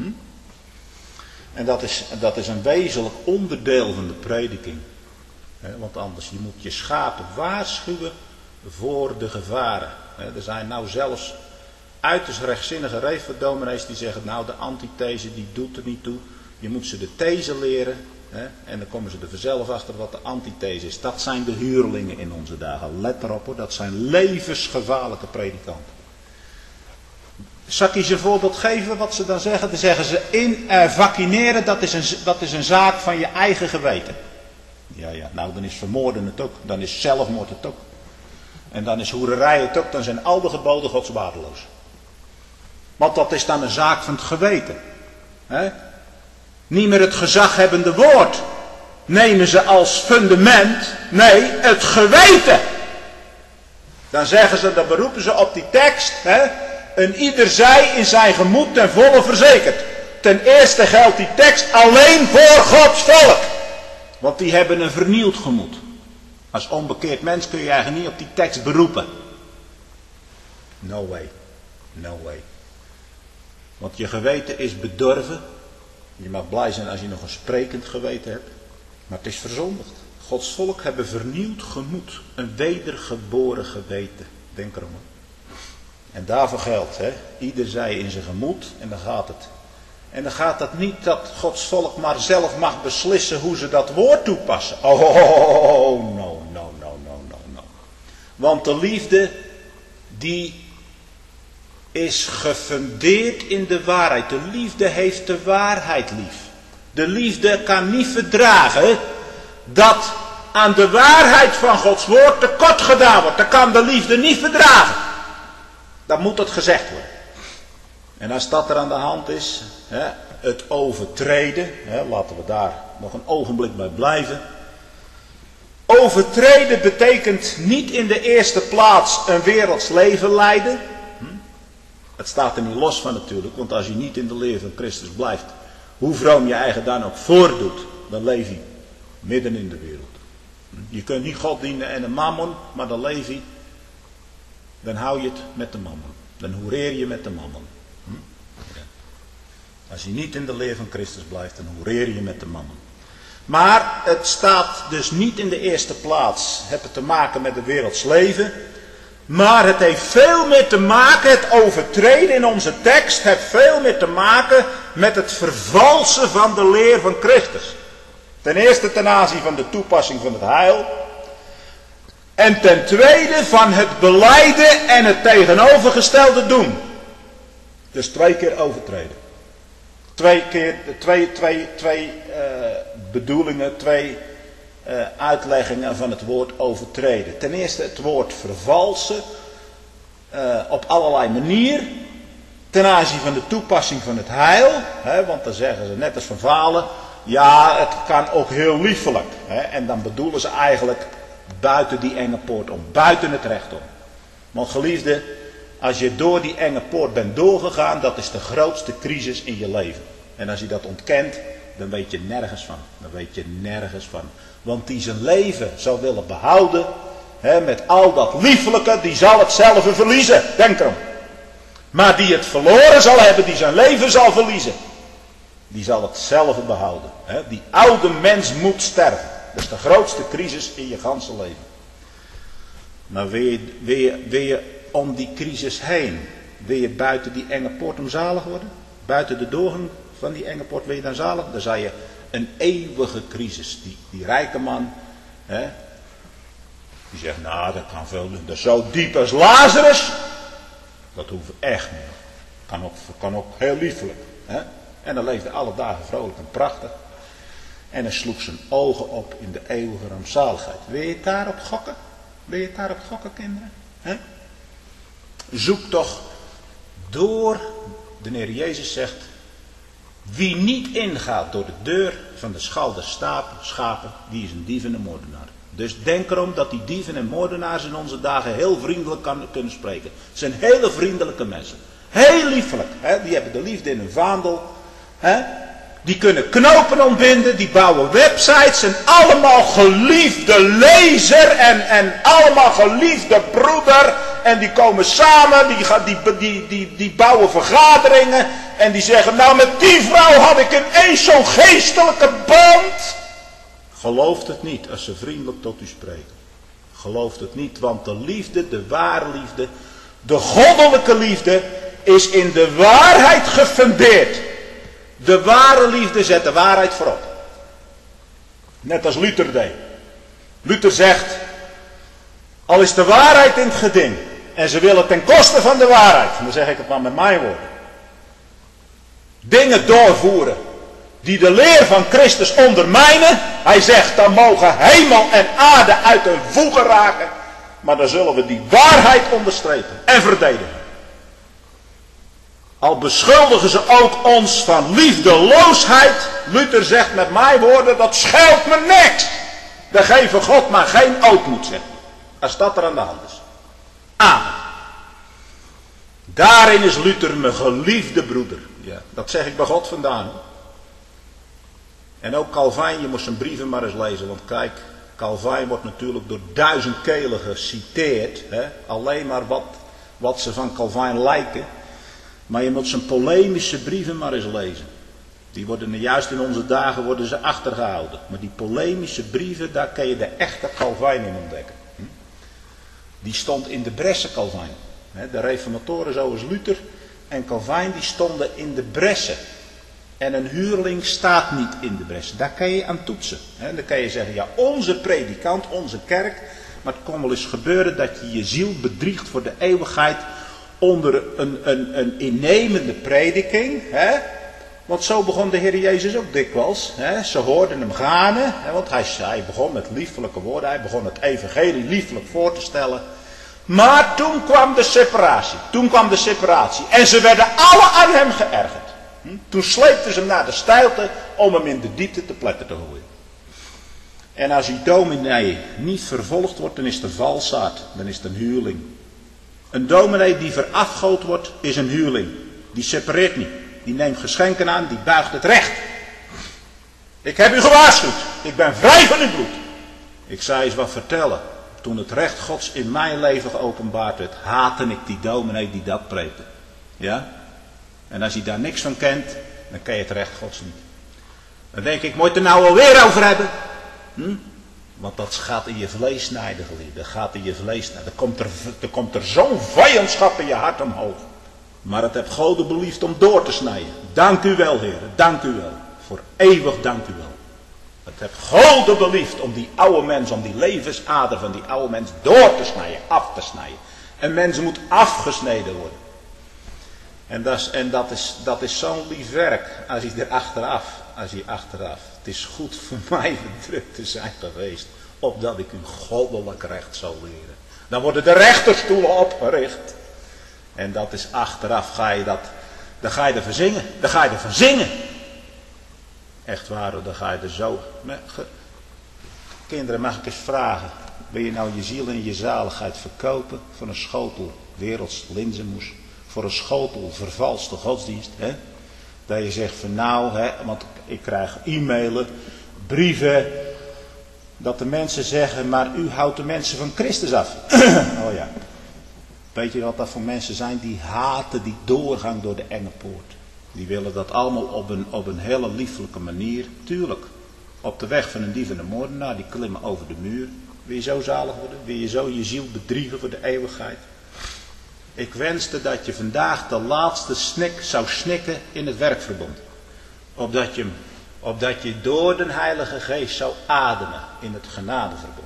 En dat is een wezenlijk onderdeel van de prediking. Want anders, je moet je schapen waarschuwen voor de gevaren. Er zijn nou zelfs uiterst rechtzinnige reefverdominees die zeggen, nou de antithese die doet er niet toe. Je moet ze de these leren. En dan komen ze er vanzelf achter wat de antithese is. Dat zijn de huurlingen in onze dagen. Let erop hoor, dat zijn levensgevaarlijke predikanten. Zal ik je een voorbeeld geven wat ze dan zeggen? Dan zeggen ze vaccineren, dat is een zaak van je eigen geweten. Ja, nou dan is vermoorden het ook. Dan is zelfmoord het ook. En dan is hoererij het ook. Dan zijn al de geboden Gods waardeloos. Want dat is dan een zaak van het geweten. Niet meer het gezaghebbende woord nemen ze als fundament. Nee, het geweten. Dan zeggen ze, dan beroepen ze op die tekst. En ieder zij in zijn gemoed ten volle verzekerd. Ten eerste geldt die tekst alleen voor Gods volk. Want die hebben een vernield gemoed. Als onbekeerd mens kun je eigenlijk niet op die tekst beroepen. No way. No way. Want je geweten is bedorven. Je mag blij zijn als je nog een sprekend geweten hebt. Maar het is verzondigd. Gods volk hebben vernieuwd gemoed. Een wedergeboren geweten. Denk erom. En daarvoor geldt, ieder zij in zijn gemoed. En dan gaat het. En dan gaat het niet dat Gods volk maar zelf mag beslissen hoe ze dat woord toepassen. Oh, no. Want de liefde, die is gefundeerd in de waarheid. De liefde heeft de waarheid lief. De liefde kan niet verdragen dat aan de waarheid van Gods woord tekort gedaan wordt. Dat kan de liefde niet verdragen. Dan moet het gezegd worden. En als dat er aan de hand is, het overtreden, laten we daar nog een ogenblik bij blijven. Overtreden betekent niet in de eerste plaats een werelds leven leiden. Het staat er niet los van natuurlijk, want als je niet in de leer van Christus blijft, hoe vroom je eigen dan ook voordoet, dan leef je midden in de wereld. Je kunt niet God dienen en een mammon, maar dan leef je, dan hou je het met de mammon. Dan hoereer je met de mammon. Als je niet in de leer van Christus blijft, dan hoereer je met de mammon. Maar het staat dus niet in de eerste plaats, heb het te maken met het werelds leven. Maar het heeft veel meer te maken, het overtreden in onze tekst, heeft veel meer te maken met het vervalsen van de leer van Christus. Ten eerste ten aanzien van de toepassing van het heil. En ten tweede van het belijden en het tegenovergestelde doen. Dus 2 keer overtreden. 2 bedoelingen, 2 uitleggingen van het woord overtreden. Ten eerste het woord vervalsen op allerlei manier. Ten aanzien van de toepassing van het heil. Want dan zeggen ze net als van Valen. Ja, het kan ook heel liefelijk. En dan bedoelen ze eigenlijk buiten die enge poort om. Buiten het recht om. Want geliefde, als je door die enge poort bent doorgegaan, dat is de grootste crisis in je leven. En als je dat ontkent, dan weet je nergens van. Dan weet je nergens van. Want die zijn leven zou willen behouden, met al dat liefelijke, die zal hetzelfde verliezen. Denk erom. Maar die het verloren zal hebben, die zijn leven zal verliezen, die zal hetzelfde behouden. Die oude mens moet sterven. Dat is de grootste crisis in je ganse leven. Maar wil je om die crisis heen, wil je buiten die enge poort om zalig worden? Buiten de doorgang van die enge poort wil je dan zalig? Dan zou je een eeuwige crisis. Die rijke man, die zegt, nou dat kan veel doen. Dat is zo diep als Lazarus. Dat hoeft echt niet. Kan ook heel liefelijk. En dan leefde alle dagen vrolijk en prachtig. En hij sloeg zijn ogen op in de eeuwige rampzaligheid. Wil je het daarop gokken? Wil je het daarop gokken, kinderen? Zoek toch door, de Heer Jezus zegt, wie niet ingaat door de deur van de schal der schapen, die is een dief en een moordenaar. Dus denk erom dat die dieven en moordenaars in onze dagen heel vriendelijk kunnen spreken. Het zijn hele vriendelijke mensen. Heel liefelijk. Die hebben de liefde in hun vaandel. Die kunnen knopen ontbinden. Die bouwen websites. En allemaal geliefde lezer. En allemaal geliefde broeder. En die komen samen. Die bouwen vergaderingen. En die zeggen, nou met die vrouw had ik ineens zo'n geestelijke band. Gelooft het niet als ze vriendelijk tot u spreken. Gelooft het niet, want de liefde, de ware liefde, de goddelijke liefde is in de waarheid gefundeerd. De ware liefde zet de waarheid voorop. Net als Luther deed. Luther zegt, al is de waarheid in het geding en ze willen ten koste van de waarheid, dan zeg ik het maar met mijn woorden, dingen doorvoeren die de leer van Christus ondermijnen. Hij zegt, dan mogen hemel en aarde uit hun voegen raken. Maar dan zullen we die waarheid onderstrepen en verdedigen. Al beschuldigen ze ook ons van liefdeloosheid. Luther zegt met mijn woorden, dat scheelt me niks. Dan geven God maar geen ootmoed, zegt hij. Als dat er aan de hand is. Amen. Daarin is Luther mijn geliefde broeder. Ja, dat zeg ik bij God vandaan. En ook Calvijn, je moest zijn brieven maar eens lezen. Want kijk, Calvijn wordt natuurlijk door 1000 kelen geciteerd. Alleen maar wat ze van Calvijn lijken. Maar je moet zijn polemische brieven maar eens lezen. Die worden juist in onze dagen worden ze achtergehouden. Maar die polemische brieven, daar kan je de echte Calvijn in ontdekken. Die stond in de bressen, Calvijn. De reformatoren zoals Luther en Calvijn, die stonden in de bressen. En een huurling staat niet in de bressen. Daar kan je aan toetsen. Dan kan je zeggen, ja, onze predikant, onze kerk. Maar het kon wel eens gebeuren dat je je ziel bedriegt voor de eeuwigheid onder een innemende prediking. Want zo begon de Heer Jezus ook dikwijls. Ze hoorden hem ganen. Want hij begon met liefelijke woorden. Hij begon het evangelie liefelijk voor te stellen. Maar toen kwam de separatie. En ze werden alle aan hem geërgerd. Toen sleepten ze hem naar de steilte om hem in de diepte te pletten te gooien. En als die dominee niet vervolgd wordt, dan is het een valsaard. Dan is het een huurling. Een dominee die verafgood wordt, is een huurling. Die separeert niet. Die neemt geschenken aan, die buigt het recht. Ik heb u gewaarschuwd. Ik ben vrij van uw bloed. Ik zou eens wat vertellen. Toen het recht Gods in mijn leven geopenbaard werd, haatte ik die dominee die dat preekte. Ja? En als hij daar niks van kent, dan ken je het recht Gods niet. Dan denk ik, moet je het er nou alweer over hebben? Want dat gaat in je vlees snijden, geliefde. Dat gaat in je vlees snijden. Er komt er zo'n vijandschap in je hart omhoog. Maar het heb God beliefd om door te snijden. Dank u wel, Heer. Dank u wel. Voor eeuwig dank u wel. Het heb God beliefd om die oude mens, om die levensader van die oude mens door te snijden, af te snijden. Een mens moet afgesneden worden. En dat is zo'n lief werk als hij er achteraf. Het is goed voor mij verdrukt te zijn geweest, opdat ik u goddelijk recht zal leren. Dan worden de rechterstoelen opgericht. En dat is achteraf, dan ga je ervan zingen. Dan ga je ervan zingen. Echt waar, dan ga je er zo. Kinderen, mag ik eens vragen. Wil je nou je ziel en je zaligheid verkopen voor een schotel werelds linzenmoes? Voor een schotel vervalste godsdienst? Hè? Dat je zegt van nou, hè, want ik krijg e-mailen, brieven. Dat de mensen zeggen, maar u houdt de mensen van Christus af. Oh ja. Weet je wat dat voor mensen zijn? Die haten die doorgang door de enge poort. Die willen dat allemaal op een hele lieflijke manier. Tuurlijk. Op de weg van een dief en een moordenaar. Die klimmen over de muur. Wil je zo zalig worden? Wil je zo je ziel bedriegen voor de eeuwigheid? Ik wenste dat je vandaag de laatste snik zou snikken in het werkverbond. Opdat je door de Heilige Geest zou ademen in het genadeverbond.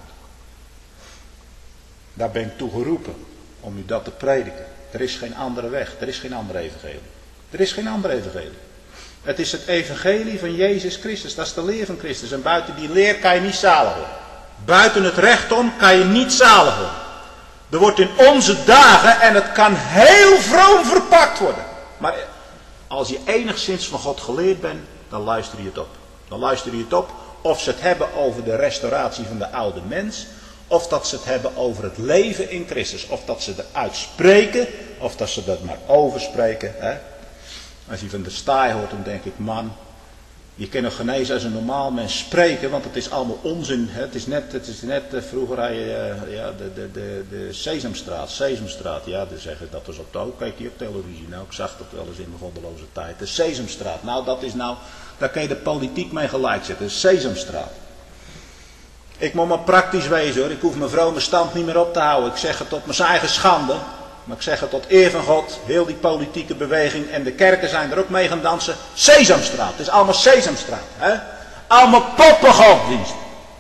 Daar ben ik toe geroepen om u dat te prediken. Er is geen andere weg. Er is geen andere evangelie. Er is geen andere evangelie. Het is het evangelie van Jezus Christus. Dat is de leer van Christus. En buiten die leer kan je niet zalig worden. Buiten het recht om kan je niet zalig worden. Er wordt in onze dagen, en het kan heel vroom verpakt worden. Maar als je enigszins van God geleerd bent, dan luister je het op. Dan luister je het op of ze het hebben over de restauratie van de oude mens. Of dat ze het hebben over het leven in Christus. Of dat ze eruit spreken. Of dat ze dat maar overspreken. Hè? Als je van de staai hoort, dan denk ik, man. Je kan nog genezen als een normaal mens spreken. Want het is allemaal onzin. Hè? Het is net vroeger de Sesamstraat. Ja, dan zeggen dat was op de hoek. Kijk je op televisie. Nou, ik zag dat wel eens in mijn goddeloze tijd. De Sesamstraat. Nou, daar kan je de politiek mee gelijk zetten. De Sesamstraat. Ik moet maar praktisch wezen hoor. Ik hoef mijn vrome stand niet meer op te houden. Ik zeg het tot mijn eigen schande. Maar ik zeg het tot eer van God. Heel die politieke beweging. En de kerken zijn er ook mee gaan dansen. Sesamstraat. Het is allemaal Sesamstraat. Hè? Allemaal poppengodsdienst.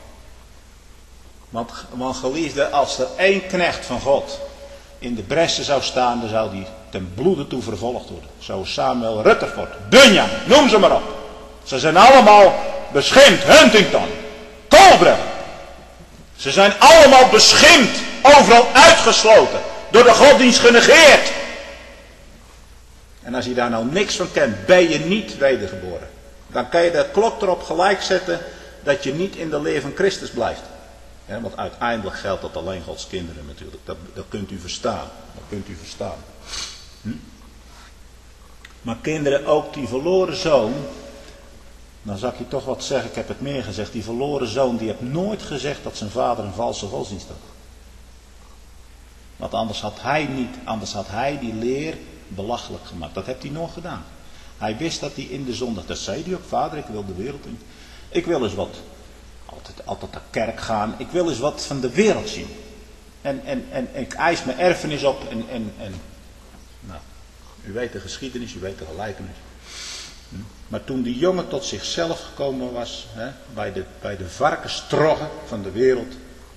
Want geliefde, als er één knecht van God in de bressen zou staan, dan zou die ten bloede toe vervolgd worden. Zo Samuel Rutherford. Bunyan. Noem ze maar op. Ze zijn allemaal beschimpt. Huntington. Colbrelli. Ze zijn allemaal beschimpt, overal uitgesloten, door de godsdienst genegeerd. En als je daar nou niks van kent, ben je niet wedergeboren. Dan kan je de klok erop gelijk zetten dat je niet in de leer van Christus blijft. Ja, want uiteindelijk geldt dat alleen Gods kinderen natuurlijk. Dat kunt u verstaan. Dat kunt u verstaan. Maar kinderen, ook die verloren zoon. Dan zal ik je toch wat zeggen, ik heb het meer gezegd. Die verloren zoon, die heeft nooit gezegd dat zijn vader een valse godsdienst had. Want anders had hij die leer belachelijk gemaakt. Dat heeft hij nooit gedaan. Hij wist dat hij in de zondag, dat zei hij ook, vader, ik wil de wereld in. Ik wil eens wat, altijd naar kerk gaan. Ik wil eens wat van de wereld zien. En ik eis mijn erfenis op. Nou, u weet de geschiedenis, u weet de gelijkenis. Maar toen die jongen tot zichzelf gekomen was, hè, bij de varkenstroggen van de wereld.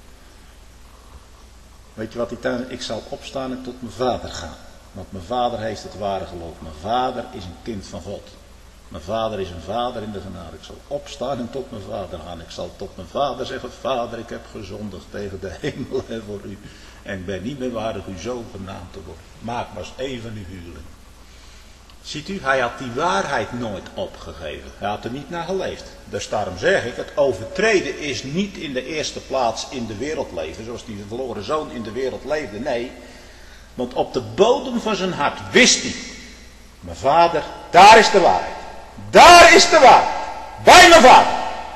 Weet je wat hij zei? Ik zal opstaan en tot mijn vader gaan. Want mijn vader heeft het ware geloof. Mijn vader is een kind van God. Mijn vader is een vader in de genade. Ik zal opstaan en tot mijn vader gaan. Ik zal tot mijn vader zeggen, vader, ik heb gezondigd tegen de hemel en voor u. En ik ben niet meer waardig uw zoon genaamd te worden. Maak maar eens even uw huwelijk. Ziet u, hij had die waarheid nooit opgegeven. Hij had er niet naar geleefd. Dus daarom zeg ik, het overtreden is niet in de eerste plaats in de wereld leven. Zoals die verloren zoon in de wereld leefde. Nee, want op de bodem van zijn hart wist hij. Mijn vader, daar is de waarheid. Daar is de waarheid. Bij mijn vader.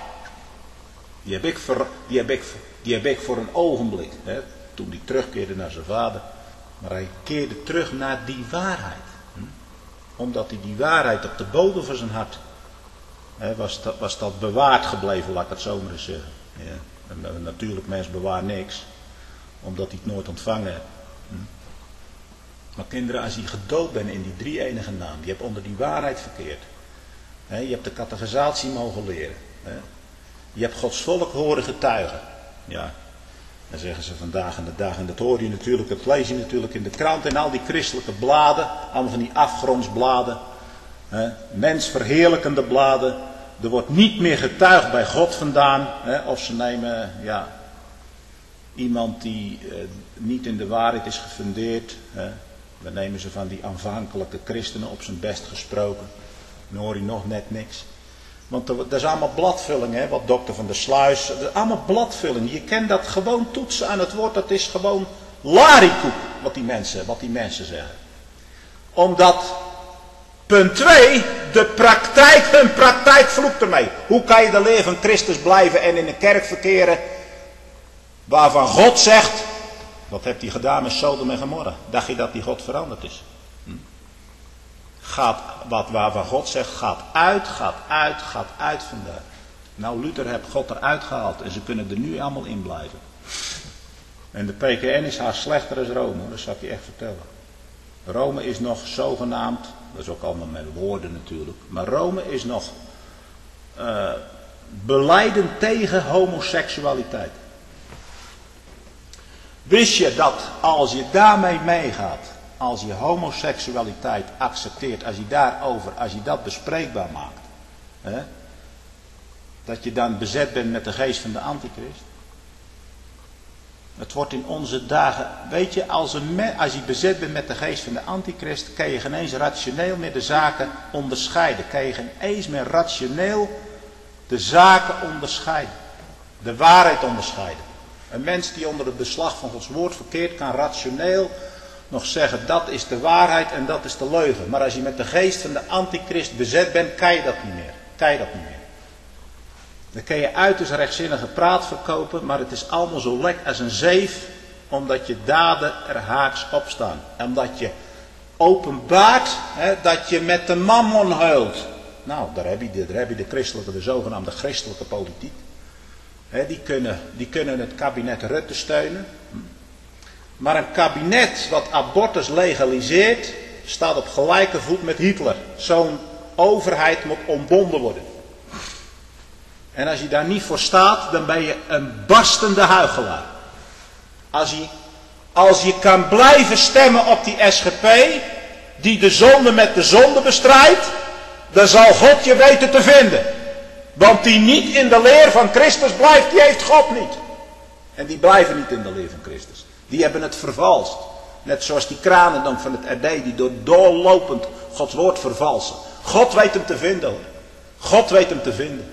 Die heb ik voor een ogenblik. Hè, toen hij terugkeerde naar zijn vader. Maar hij keerde terug naar die waarheid. Omdat hij die waarheid op de bodem van zijn hart was dat bewaard gebleven, laat ik het zo maar eens zeggen. Ja. Een natuurlijk mens bewaart niks, omdat hij het nooit ontvangen heeft. Maar kinderen, als je gedoopt bent in die drie-enige naam, je hebt onder die waarheid verkeerd. Je hebt de catechisatie mogen leren. Je hebt Gods volk horen getuigen. Ja. Dan zeggen ze vandaag en de dag, en dat hoor je natuurlijk, dat lees je natuurlijk in de krant en al die christelijke bladen, allemaal van die afgrondsbladen, mensverheerlijkende bladen. Er wordt niet meer getuigd bij God vandaan, of ze nemen iemand die niet in de waarheid is gefundeerd. Dan nemen ze van die aanvankelijke christenen op zijn best gesproken. Dan hoor je nog net niks. Want dat is allemaal bladvulling, wat dokter Van der Sluis. Dat is allemaal bladvulling. Je kan dat gewoon toetsen aan het woord. Dat is gewoon larikoek wat die mensen zeggen. Omdat, punt 2, hun praktijk vloekt ermee. Hoe kan je de leer van Christus blijven en in een kerk verkeren waarvan God zegt, wat hebt hij gedaan met Sodom en Gomorra? Dacht je dat die God veranderd is? Waarvan God zegt, gaat uit vandaar. Nou, Luther heeft God eruit gehaald en ze kunnen er nu allemaal in blijven. En de PKN is haar slechter dan Rome, dat zal ik je echt vertellen. Rome is nog zogenaamd, dat is ook allemaal met woorden natuurlijk, maar Rome is nog belijdend tegen homoseksualiteit. Wist je dat als je daarmee meegaat, als je homoseksualiteit accepteert, als je dat bespreekbaar maakt, dat je dan bezet bent met de geest van de antichrist? Het wordt in onze dagen, weet je, als je bezet bent met de geest van de antichrist, kan je geen eens rationeel meer de zaken onderscheiden. Kan je geen eens meer rationeel de zaken onderscheiden. De waarheid onderscheiden. Een mens die onder het beslag van Gods woord verkeert, kan rationeel nog zeggen, dat is de waarheid en dat is de leugen. Maar als je met de geest van de antichrist bezet bent, kan je dat niet meer. Dan kun je uiterst rechtzinnige praat verkopen, maar het is allemaal zo lek als een zeef, omdat je daden er haaks op staan. En omdat je openbaart dat je met de mammon huilt. Nou, daar heb je de zogenaamde christelijke politiek. Die kunnen het kabinet Rutte steunen. Maar een kabinet wat abortus legaliseert, staat op gelijke voet met Hitler. Zo'n overheid moet ontbonden worden. En als je daar niet voor staat, dan ben je een barstende huichelaar. Als je kan blijven stemmen op die SGP, die de zonde met de zonde bestrijdt, dan zal God je weten te vinden. Want die niet in de leer van Christus blijft, die heeft God niet. En die blijven niet in de leer van Christus. Die hebben het vervalst. Net zoals die kranen dan van het RD, die doorlopend Gods woord vervalsen. God weet hem te vinden, hoor. God weet hem te vinden.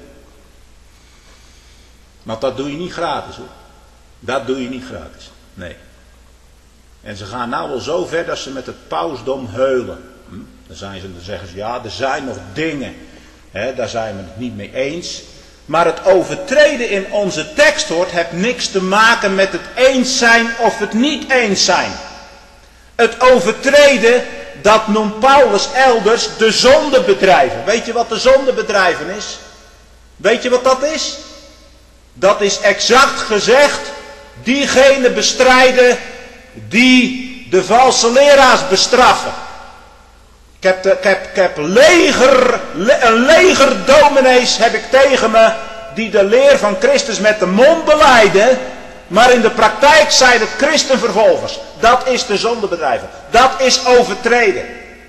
Maar dat doe je niet gratis, hoor. Dat doe je niet gratis. Nee. En ze gaan nou wel zo ver dat ze met het pausdom heulen. Dan zeggen ze, ja, er zijn nog dingen. Daar zijn we het niet mee eens. Maar het overtreden in onze tekst hoort, heeft niks te maken met het eens zijn of het niet eens zijn. Het overtreden, dat noemt Paulus elders de zondebedrijven. Weet je wat de zondebedrijven is? Weet je wat dat is? Dat is exact gezegd, diegene bestrijden die de valse leraars bestraffen. Ik heb een leger dominees heb ik tegen me, die de leer van Christus met de mond belijden, maar in de praktijk zijn het christenvervolgers. Dat is de zondebedrijven. Dat is overtreden.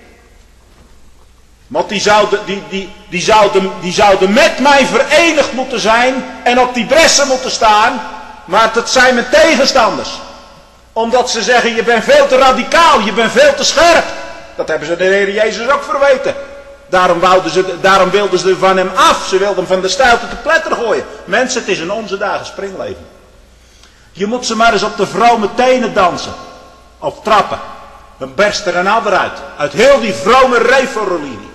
Want die zouden met mij verenigd moeten zijn en op die bressen moeten staan, maar dat zijn mijn tegenstanders. Omdat ze zeggen, je bent veel te radicaal, je bent veel te scherp. Dat hebben ze de Heer Jezus ook verweten. Daarom wilden ze van hem af. Ze wilden hem van de stijlte te pletter gooien. Mensen, het is in onze dagen springleven. Je moet ze maar eens op de vrome tenen dansen. Of trappen. Dan berst er een adder uit. Uit heel die vrome reforelinie.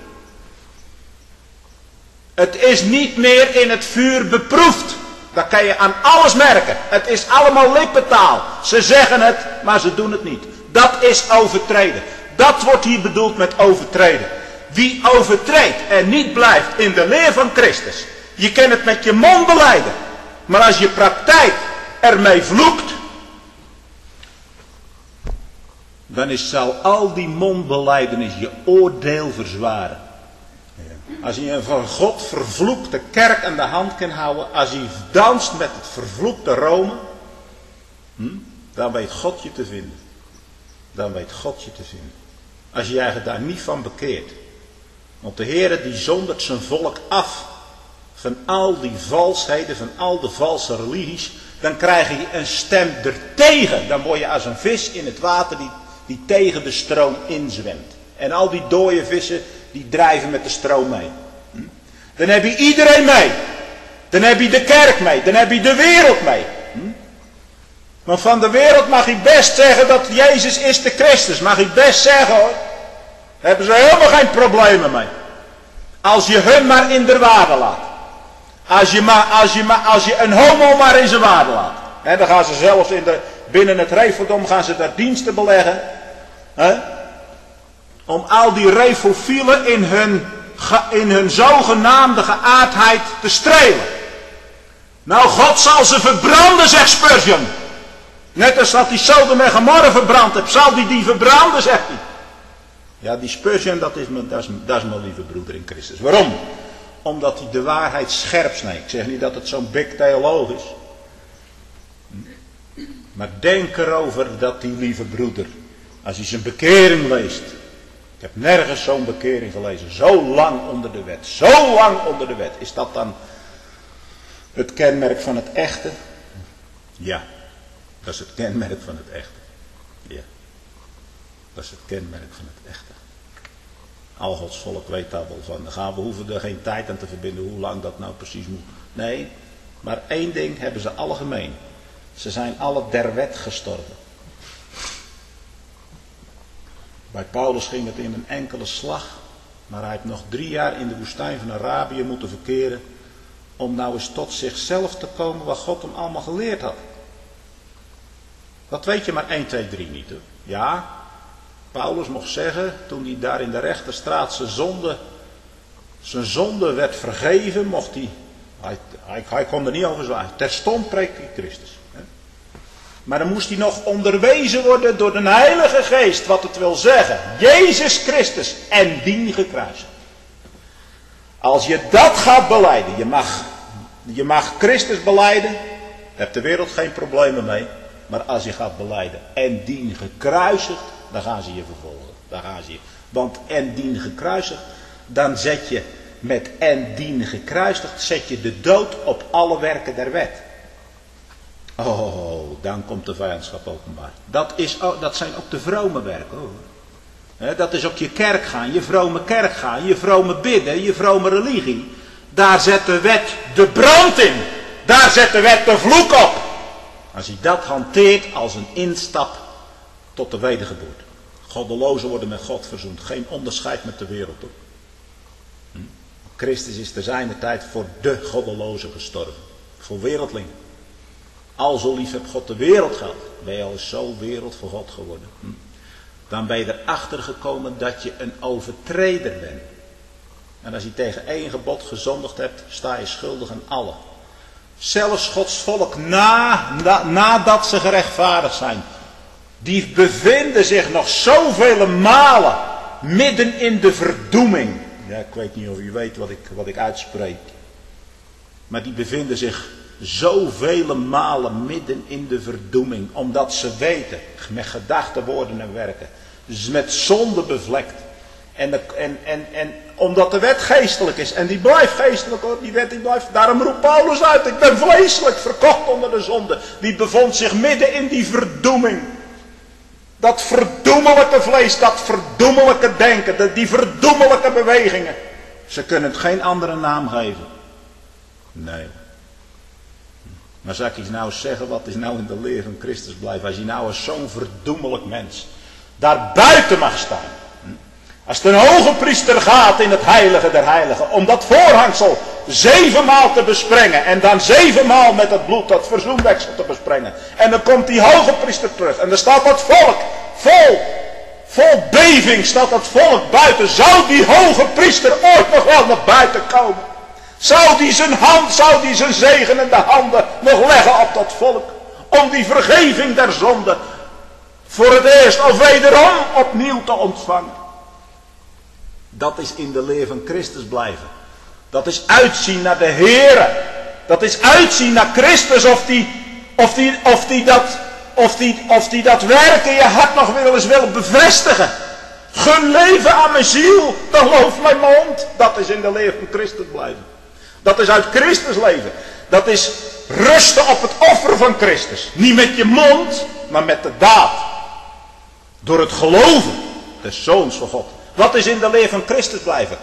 Het is niet meer in het vuur beproefd. Dat kan je aan alles merken. Het is allemaal lippentaal. Ze zeggen het, maar ze doen het niet. Dat is overtreden. Dat wordt hier bedoeld met overtreden. Wie overtreedt en niet blijft in de leer van Christus. Je kan het met je mond belijden. Maar als je praktijk ermee vloekt. Dan zal al die mondbelijdenis je oordeel verzwaren. Als je een van God vervloekte kerk aan de hand kan houden. Als je danst met het vervloekte Rome. Dan weet God je te vinden. Dan weet God je te vinden. Als je je daar niet van bekeert. Want de Heere die zondert zijn volk af. Van al die valsheden. Van al de valse religies. Dan krijg je een stem ertegen. Dan word je als een vis in het water die tegen de stroom inzwemt. En al die dode vissen die drijven met de stroom mee. Dan heb je iedereen mee. Dan heb je de kerk mee. Dan heb je de wereld mee. Want van de wereld mag je best zeggen dat Jezus is de Christus. Mag je best zeggen hoor. Daar hebben ze helemaal geen problemen mee. Als je hun maar in de waarde laat. Als je een homo maar in zijn waarde laat. En dan gaan ze zelfs binnen het Refodom gaan ze daar diensten beleggen. Om al die refofielen in hun zogenaamde geaardheid te strelen. Nou, God zal ze verbranden, zegt Spurgeon. Net als dat hij Sodom en Gomorra verbrand heeft, zal die verbranden, zegt hij. Ja, die Spurgeon, dat is mijn lieve broeder in Christus. Waarom? Omdat hij de waarheid scherp snijdt. Ik zeg niet dat het zo'n big theoloog is. Maar denk erover dat die lieve broeder, als hij zijn bekering leest. Ik heb nergens zo'n bekering gelezen. Zo lang onder de wet. Zo lang onder de wet. Is dat dan het kenmerk van het echte? Ja. Dat is het kenmerk van het echte. Ja. Dat is het kenmerk van het echte. Al Gods volk weet daar wel van. We hoeven er geen tijd aan te verbinden hoe lang dat nou precies moet. Nee, maar één ding hebben ze alle gemeen. Ze zijn alle der wet gestorven. Bij Paulus ging het in een enkele slag. Maar hij heeft nog 3 jaar in de woestijn van Arabië moeten verkeren. Om nou eens tot zichzelf te komen wat God hem allemaal geleerd had. Dat weet je maar 1, 2, 3 niet hoor. Ja, Paulus mocht zeggen, toen hij daar in de rechterstraat zijn zonde werd vergeven, mocht hij kon er niet over zwijgen. Terstond preekte hij Christus. Maar dan moest hij nog onderwezen worden door de Heilige Geest, wat het wil zeggen. Jezus Christus en dien gekruisigd. Als je dat gaat belijden, je mag Christus belijden, daar heeft de wereld geen problemen mee. Maar als je gaat belijden en dien gekruisigd, dan gaan ze je vervolgen. Want en dien gekruisigd, dan zet je met en dien gekruisigd, zet je de dood op alle werken der wet. Oh, dan komt de vijandschap openbaar. Dat zijn ook de vrome werken hoor. Dat is ook je kerk gaan, je vrome kerk gaan, je vrome bidden, je vrome religie. Daar zet de wet de brand in. Daar zet de wet de vloek op. Als je dat hanteert als een instap tot de wedergeboorte. Goddelozen worden met God verzoend. Geen onderscheid met de wereld hoor. Christus is te zijner tijd voor de goddelozen gestorven. Voor wereldlingen. Al zo lief heb God de wereld gehad. Ben je al zo wereld voor God geworden. Dan ben je erachter gekomen dat je een overtreder bent. En als je tegen 1 gebod gezondigd hebt, sta je schuldig aan alle. Zelfs Gods volk nadat ze gerechtvaardigd zijn. Die bevinden zich nog zoveel malen midden in de verdoeming. Ja, ik weet niet of u weet wat ik uitspreek. Maar die bevinden zich zoveel malen midden in de verdoeming. Omdat ze weten, met gedachten, woorden en werken. Dus met zonde bevlekt. En omdat de wet geestelijk is. En die blijft geestelijk hoor. Die wet die blijft. Daarom roept Paulus uit. Ik ben vleeselijk verkocht onder de zonde. Die bevond zich midden in die verdoeming. Dat verdoemelijke vlees. Dat verdoemelijke denken. Die verdoemelijke bewegingen. Ze kunnen het geen andere naam geven. Nee. Maar zal ik je nou zeggen. Wat is nou in de leer van Christus blijven. Als je nou als zo'n verdoemelijk mens. Daar buiten mag staan. Als de hoge priester gaat in het heilige der heiligen. Om dat voorhangsel 7 maal te besprengen. En dan 7 maal met het bloed dat verzoendeksel te besprengen. En dan komt die hoge priester terug. En dan staat dat volk vol vergeving staat het volk buiten. Zou die hoge priester ooit nog wel naar buiten komen? Zou die zijn zegenende handen nog leggen op dat volk? Om die vergeving der zonde voor het eerst of wederom opnieuw te ontvangen. Dat is in de leer van Christus blijven. Dat is uitzien naar de Heere. Dat is uitzien naar Christus of die dat werk in je hart nog wel eens wil bevestigen. Gun leven aan mijn ziel, dan looft mijn mond. Dat is in de leer van Christus blijven. Dat is uit Christus leven. Dat is rusten op het offer van Christus. Niet met je mond, maar met de daad. Door het geloven des Zoons van God. Wat is in de leer van Christus blijven?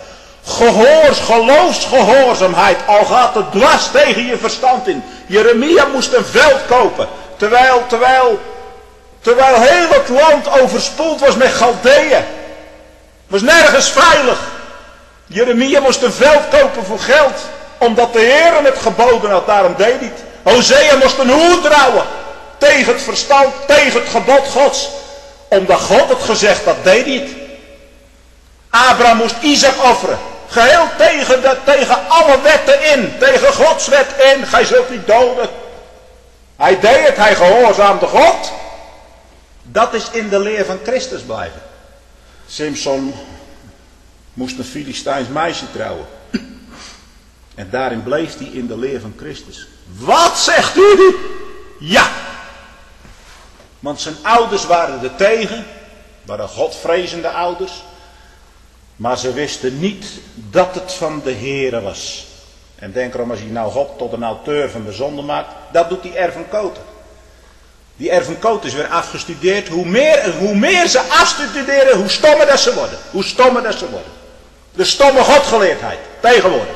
Geloofsgehoorzaamheid, al gaat het dwars tegen je verstand in. Jeremia moest een veld kopen, terwijl heel het land overspoeld was met Galdeeën. Was nergens veilig. Jeremia moest een veld kopen voor geld, omdat de Heer het geboden had, daarom deed hij het. Hosea moest een hoed trouwen, tegen het verstand, tegen het gebod Gods. Omdat God het gezegd had, deed hij het. Abraham moest Isaac offeren. Geheel tegen alle wetten in. Tegen Gods wet in. Gij zult niet doden. Hij deed het. Hij gehoorzaamde God. Dat is in de leer van Christus blijven. Simson moest een Filistijns meisje trouwen. En daarin bleef hij in de leer van Christus. Wat zegt u? Ja. Want zijn ouders waren er tegen. Waren godvrezende ouders. Maar ze wisten niet dat het van de Heere was. En denk erom, als je nou God tot een auteur van de zonde maakt. Dat doet die R. van Koten. Die R. van Koten is weer afgestudeerd. Hoe meer ze afstuderen, hoe stommer dat ze worden. Hoe stommer dat ze worden. De stomme godgeleerdheid. Tegenwoordig.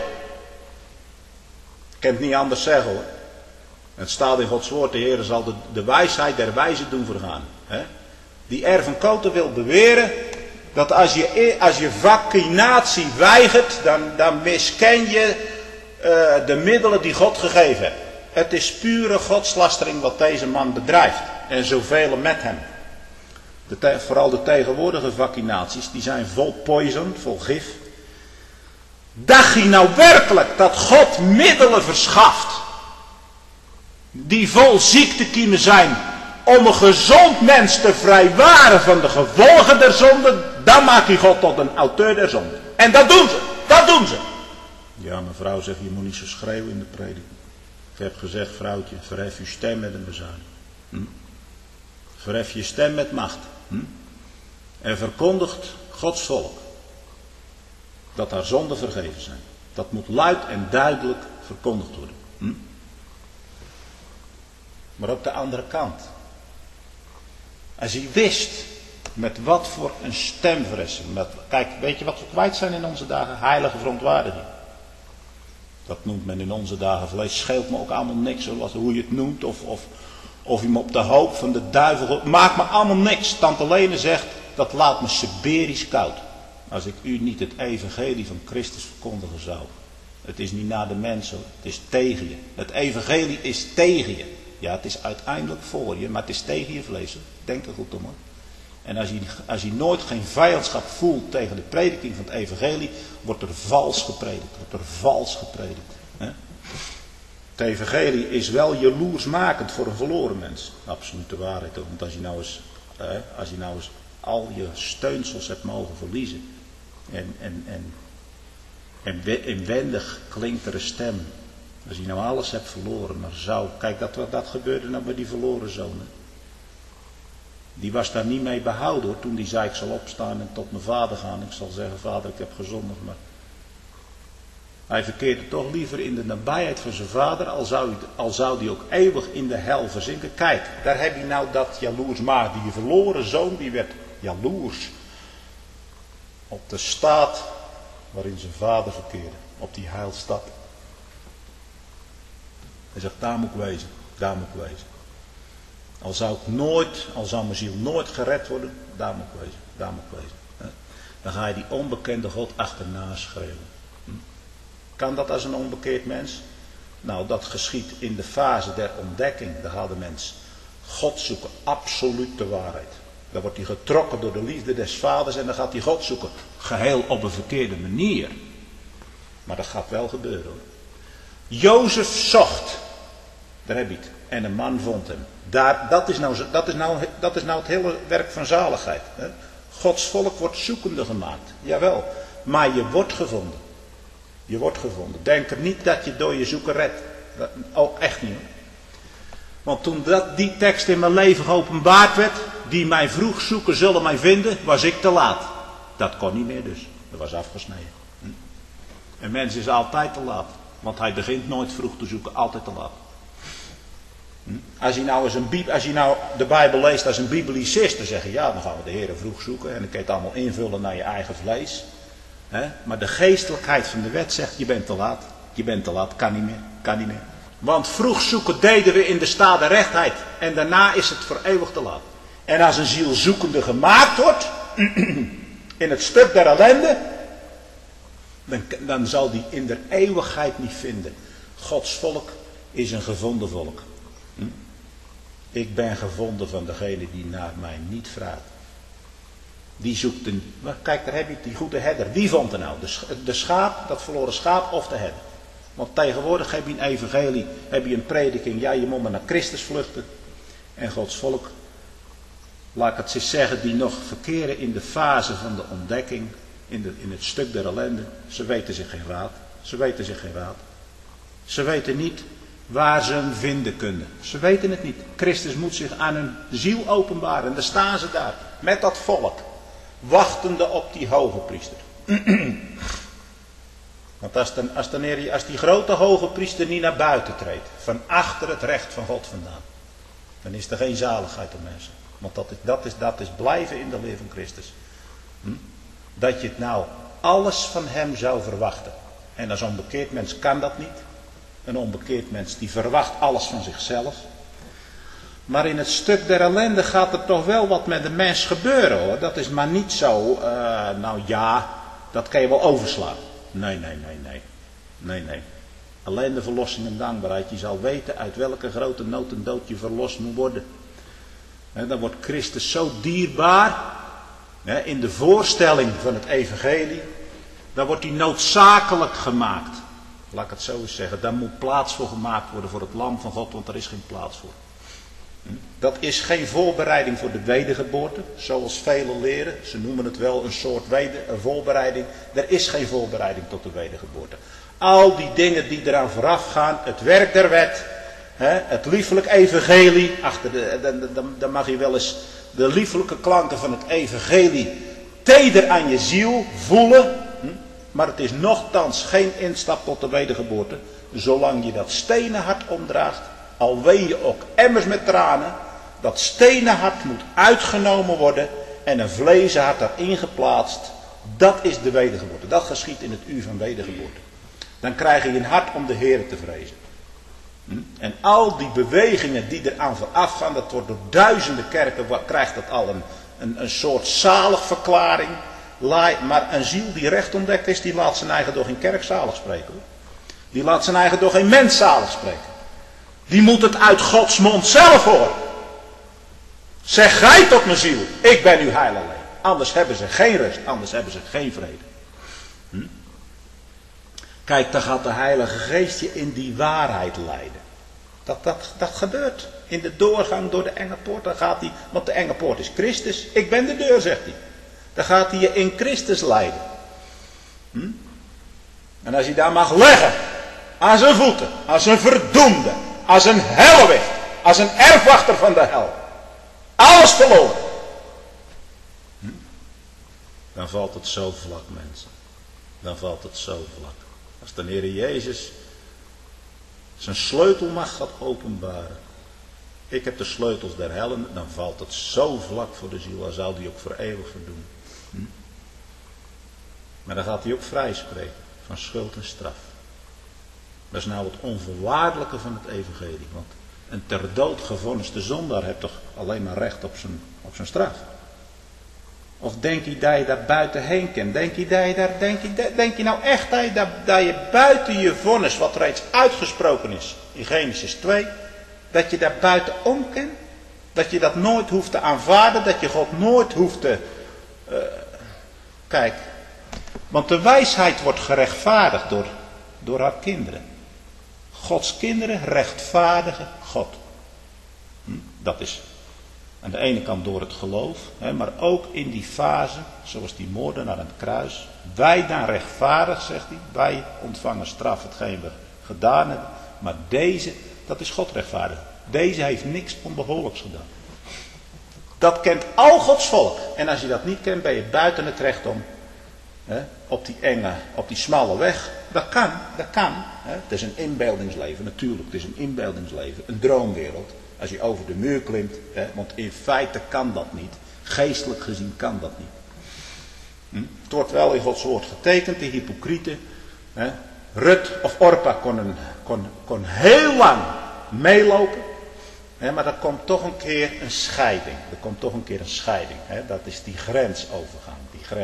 Ik kan het niet anders zeggen hoor. Het staat in Gods woord. De Heere zal de wijsheid der wijzen doen vergaan. Die R. van Koten wil beweren. Dat als je vaccinatie weigert, dan misken je de middelen die God gegeven heeft. Het is pure godslastering wat deze man bedrijft. En zoveel met hem. Vooral de tegenwoordige vaccinaties, die zijn vol poison, vol gif. Dacht je nou werkelijk dat God middelen verschaft, die vol ziektekiemen zijn, om een gezond mens te vrijwaren van de gevolgen der zonde, dan maakt hij God tot een auteur der zonde. En dat doen ze. Dat doen ze. Ja, mevrouw zegt, je moet niet zo schreeuwen in de prediking. Ik heb gezegd, vrouwtje, verhef je stem met een bezuin. Verhef je stem met macht. En verkondigt Gods volk dat haar zonden vergeven zijn. Dat moet luid en duidelijk verkondigd worden. Maar op de andere kant. Als hij wist met wat voor een stemverrassing. Kijk, weet je wat we kwijt zijn in onze dagen? Heilige verontwaardiging. Dat noemt men in onze dagen vlees. Scheelt me ook allemaal niks hoe je het noemt. Of je me op de hoop van de duivel. Maakt me allemaal niks. Tante Lene zegt, dat laat me Siberisch koud. Als ik u niet het evangelie van Christus verkondigen zou. Het is niet naar de mensen, het is tegen je. Het evangelie is tegen je. Ja, het is uiteindelijk voor je, maar het is tegen je vlees. Denk er goed om hoor. En als je nooit geen vijandschap voelt tegen de prediking van het evangelie, wordt er vals gepredikt. Hè? Het evangelie is wel jaloersmakend voor een verloren mens. Absolute waarheid ook. Want als je nou eens al je steunsels hebt mogen verliezen. En inwendig klinkt er een stem. Als je nou alles hebt verloren, maar zou. Kijk, dat gebeurde nou bij die verloren zoon. Die was daar niet mee behouden hoor. Toen die zei, ik zal opstaan en tot mijn vader gaan. Ik zal zeggen, vader, ik heb gezondigd. Maar hij verkeerde toch liever in de nabijheid van zijn vader. Al zou die ook eeuwig in de hel verzinken. Kijk, daar heb je nou dat jaloers maag. Die verloren zoon, die werd jaloers. Op de staat waarin zijn vader verkeerde. Op die heilstad. Hij zegt, daar moet ik wezen. Daar moet ik wezen. Al zou mijn ziel nooit gered worden, daar moet ik wezen. Daar moet ik wezen. Dan ga je die onbekende God achterna schreeuwen. Kan dat als een onbekeerd mens? Nou, dat geschiet in de fase der ontdekking. Daar gaat de mens God zoeken, absoluut de waarheid. Dan wordt hij getrokken door de liefde des vaders en dan gaat hij God zoeken. Geheel op een verkeerde manier. Maar dat gaat wel gebeuren hoor. Jozef zocht. Daar heb je het. En een man vond hem. Dat is nou het hele werk van zaligheid. Hè? Gods volk wordt zoekende gemaakt. Jawel. Maar je wordt gevonden. Je wordt gevonden. Denk er niet dat je door je zoeken redt. Oh, echt niet hoor. Want toen die tekst in mijn leven geopenbaard werd. Die mij vroeg zoeken zullen mij vinden. Was ik te laat. Dat kon niet meer dus. Dat was afgesneden. Een mens is altijd te laat. Want hij begint nooit vroeg te zoeken. Altijd te laat. Als je nou de Bijbel leest als een biblicist. Dan zeg je ja dan gaan we de Heer vroeg zoeken. En dan kun je het allemaal invullen naar je eigen vlees. Maar de geestelijkheid van de wet zegt je bent te laat. Je bent te laat. Kan niet meer. Want vroeg zoeken deden we in de stade rechtheid. En daarna is het voor eeuwig te laat. En als een ziel zoekende gemaakt wordt. In het stuk der ellende. Dan zal die in de eeuwigheid niet vinden. Gods volk is een gevonden volk. Ik ben gevonden van degene die naar mij niet vraagt. Die zoekt kijk, daar heb je die goede herder. Wie vond er nou? De schaap, dat verloren schaap of de herder? Want tegenwoordig heb je een evangelie, heb je een prediking. Ja, je moet maar naar Christus vluchten. En Gods volk, laat ik het eens zeggen, die nog verkeren in de fase van de ontdekking. In het stuk der ellende. Ze weten zich geen raad. Ze weten niet waar ze hem vinden kunnen. Ze weten het niet. Christus moet zich aan hun ziel openbaren. En dan staan ze daar. Met dat volk. Wachtende op die hoge priester. Want als die grote hoge priester niet naar buiten treedt. Van achter het recht van God vandaan. Dan is er geen zaligheid op mensen. Want dat is blijven in de leer van Christus. Dat je het nou alles van hem zou verwachten. En als onbekeerd mens kan dat niet. Een onbekeerd mens die verwacht alles van zichzelf. Maar in het stuk der ellende gaat er toch wel wat met de mens gebeuren hoor. Dat is maar niet zo, nou ja, dat kan je wel overslaan. Nee. Alleen de verlossing en dankbaarheid. Je zal weten uit welke grote nood en dood je verlost moet worden. Dan wordt Christus zo dierbaar. In de voorstelling van het evangelie. Dan wordt hij noodzakelijk gemaakt. Laat ik het zo eens zeggen. Daar moet plaats voor gemaakt worden voor het lam van God. Want er is geen plaats voor. Dat is geen voorbereiding voor de wedergeboorte. Zoals velen leren. Ze noemen het wel een soort voorbereiding. Er is geen voorbereiding tot de wedergeboorte. Al die dingen die eraan vooraf gaan. Het werk der wet. Het liefelijk evangelie. Dan mag je wel eens de liefelijke klanken van het evangelie teder aan je ziel voelen. Maar het is nochtans geen instap tot de wedergeboorte. Zolang je dat stenen hart omdraagt. Al ween je ook emmers met tranen. Dat stenen hart moet uitgenomen worden. En een vlezen hart daarin geplaatst. Dat is de wedergeboorte. Dat geschiet in het uur van wedergeboorte. Dan krijg je een hart om de Heer te vrezen. En al die bewegingen die eraan vooraf gaan. Dat wordt door duizenden kerken. Krijgt dat al een soort zaligverklaring. Maar een ziel die recht ontdekt is. Die laat zijn eigen door geen kerk zalig spreken. Hoor. Die laat zijn eigen door geen mens zalig spreken. Die moet het uit Gods mond zelf horen. Zeg gij tot mijn ziel. Ik ben uw heil alleen. Anders hebben ze geen rust. Anders hebben ze geen vrede. Kijk, dan gaat de Heilige Geest je in die waarheid leiden. Dat gebeurt. In de doorgang door de enge poort. Dan gaat hij, want de enge poort is Christus. Ik ben de deur, zegt hij. Dan gaat hij je in Christus leiden. En als hij daar mag leggen. Aan zijn voeten. Als een verdoemde. Als een hellewicht. Als een erfwachter van de hel. Alles verloren. Dan valt het zo vlak, mensen. Dan valt het zo vlak. Als de Heer Jezus zijn sleutelmacht gaat openbaren. Ik heb de sleutels der hellen. Dan valt het zo vlak voor de ziel. Dan zal die ook voor eeuwig verdoen. Maar dan gaat hij ook vrij spreken. Van schuld en straf. Dat is nou het onvoorwaardelijke van het evangelie. Want een ter dood gevonniste zondaar heeft toch alleen maar recht op zijn straf. Of denk je dat je daar buiten heen kent? Denk je nou echt dat je buiten je vonnis, wat reeds uitgesproken is in Genesis 2, dat je daar buiten om kent? Dat je dat nooit hoeft te aanvaarden, dat je God nooit hoeft te... Kijk, want de wijsheid wordt gerechtvaardigd door haar kinderen. Gods kinderen rechtvaardigen God. Dat is aan de ene kant door het geloof, maar ook in die fase, zoals die moordenaar aan het kruis. Wij dan rechtvaardig, zegt hij, wij ontvangen straf hetgeen we gedaan hebben. Maar deze, dat is God rechtvaardig. Deze heeft niks onbehoorlijks gedaan. Dat kent al Gods volk. En als je dat niet kent, ben je buiten het recht om. Op die enge, op die smalle weg. Dat kan. Het is een inbeeldingsleven, natuurlijk. Het is een inbeeldingsleven, een droomwereld. Als je over de muur klimt, want in feite kan dat niet. Geestelijk gezien kan dat niet. Het wordt wel in Gods woord getekend, de hypocrieten. Rut of Orpa kon heel lang meelopen. Maar er komt toch een keer een scheiding. Dat is die grensovergang.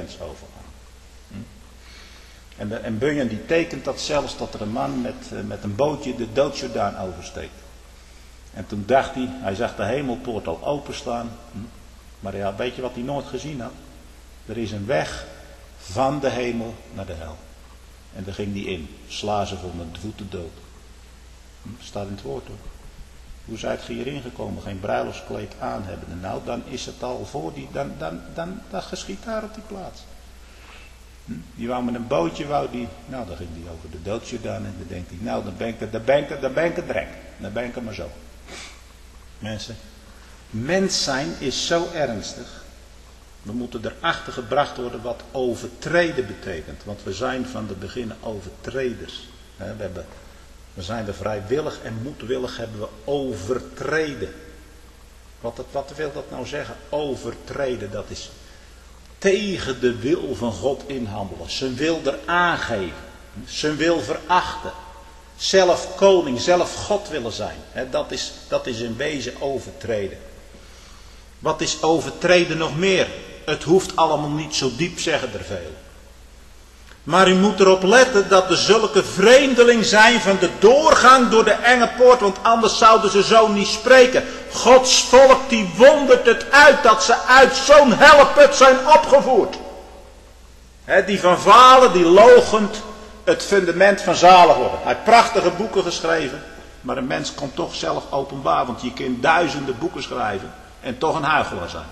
En Bunyan die tekent dat zelfs dat er een man met een bootje de Doodsjordaan oversteekt. En toen dacht hij zag de hemelpoort al openstaan. Maar ja, weet je wat hij nooit gezien had? Er is een weg van de hemel naar de hel. En daar ging hij in. Slazen vonden de voeten dood. Staat in het woord hoor. Hoe zijt ge hierin gekomen? Geen bruiloftskleed aan hebben. Nou, dan is het al voor die. Dan geschiet daar op die plaats. Die wou met een bootje, dan ging hij over de Doodsjordaan en dan denkt hij, nou, dan ben ik het drek. Dan ben ik er maar zo. Mensen, mens zijn is zo ernstig. We moeten erachter gebracht worden wat overtreden betekent. Want we zijn van de beginnen overtreders. We zijn er vrijwillig en moedwillig hebben we overtreden. Wat wil dat nou zeggen? Overtreden, dat is tegen de wil van God inhandelen. Zijn wil er aangeven. Zijn wil verachten. Zelf koning, zelf God willen zijn. Dat is in wezen overtreden. Wat is overtreden nog meer? Het hoeft allemaal niet zo diep, zeggen er veel. Maar u moet erop letten dat er zulke vreemdeling zijn van de doorgang door de enge poort, want anders zouden ze zo niet spreken. Gods volk die wondert het uit dat ze uit zo'n helleput zijn opgevoerd. Die van Valen, die loochend het fundament van zalig worden. Hij heeft prachtige boeken geschreven, maar een mens komt toch zelf openbaar, want je kunt duizenden boeken schrijven en toch een huichelaar zijn.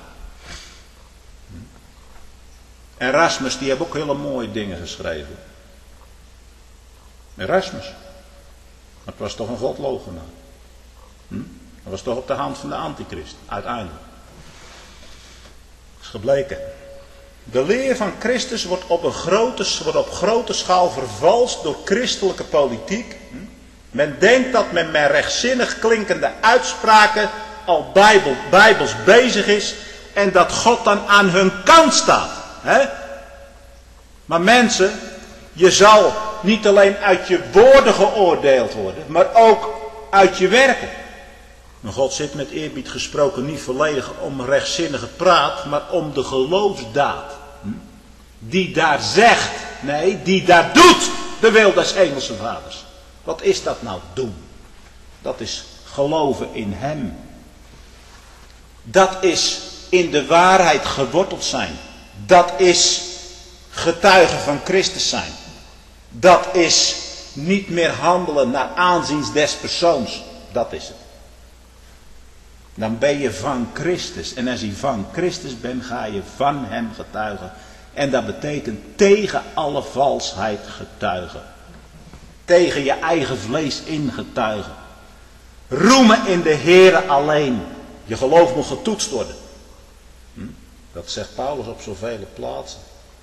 Erasmus, die heeft ook hele mooie dingen geschreven. Erasmus. Maar het was toch een godloochenaar. Dat was toch op de hand van de antichrist, uiteindelijk. Dat is gebleken. De leer van Christus wordt op grote schaal vervalst door christelijke politiek. Men denkt dat men met rechtzinnig klinkende uitspraken al bijbels bezig is en dat God dan aan hun kant staat. Maar mensen, je zal niet alleen uit je woorden geoordeeld worden, maar ook uit je werken. En God zit met eerbied gesproken niet volledig om rechtzinnige praat, maar om de geloofsdaad. Die daar zegt, nee, die daar doet de wil des hemelse vaders. Wat is dat nou, doen? Dat is geloven in hem. Dat is in de waarheid geworteld zijn. Dat is getuigen van Christus zijn. Dat is niet meer handelen naar aanzien des persoons. Dat is het. Dan ben je van Christus. En als je van Christus bent, ga je van hem getuigen. En dat betekent tegen alle valsheid getuigen. Tegen je eigen vlees in getuigen. Roemen in de Heere alleen. Je geloof moet getoetst worden. Dat zegt Paulus op zoveel plaatsen.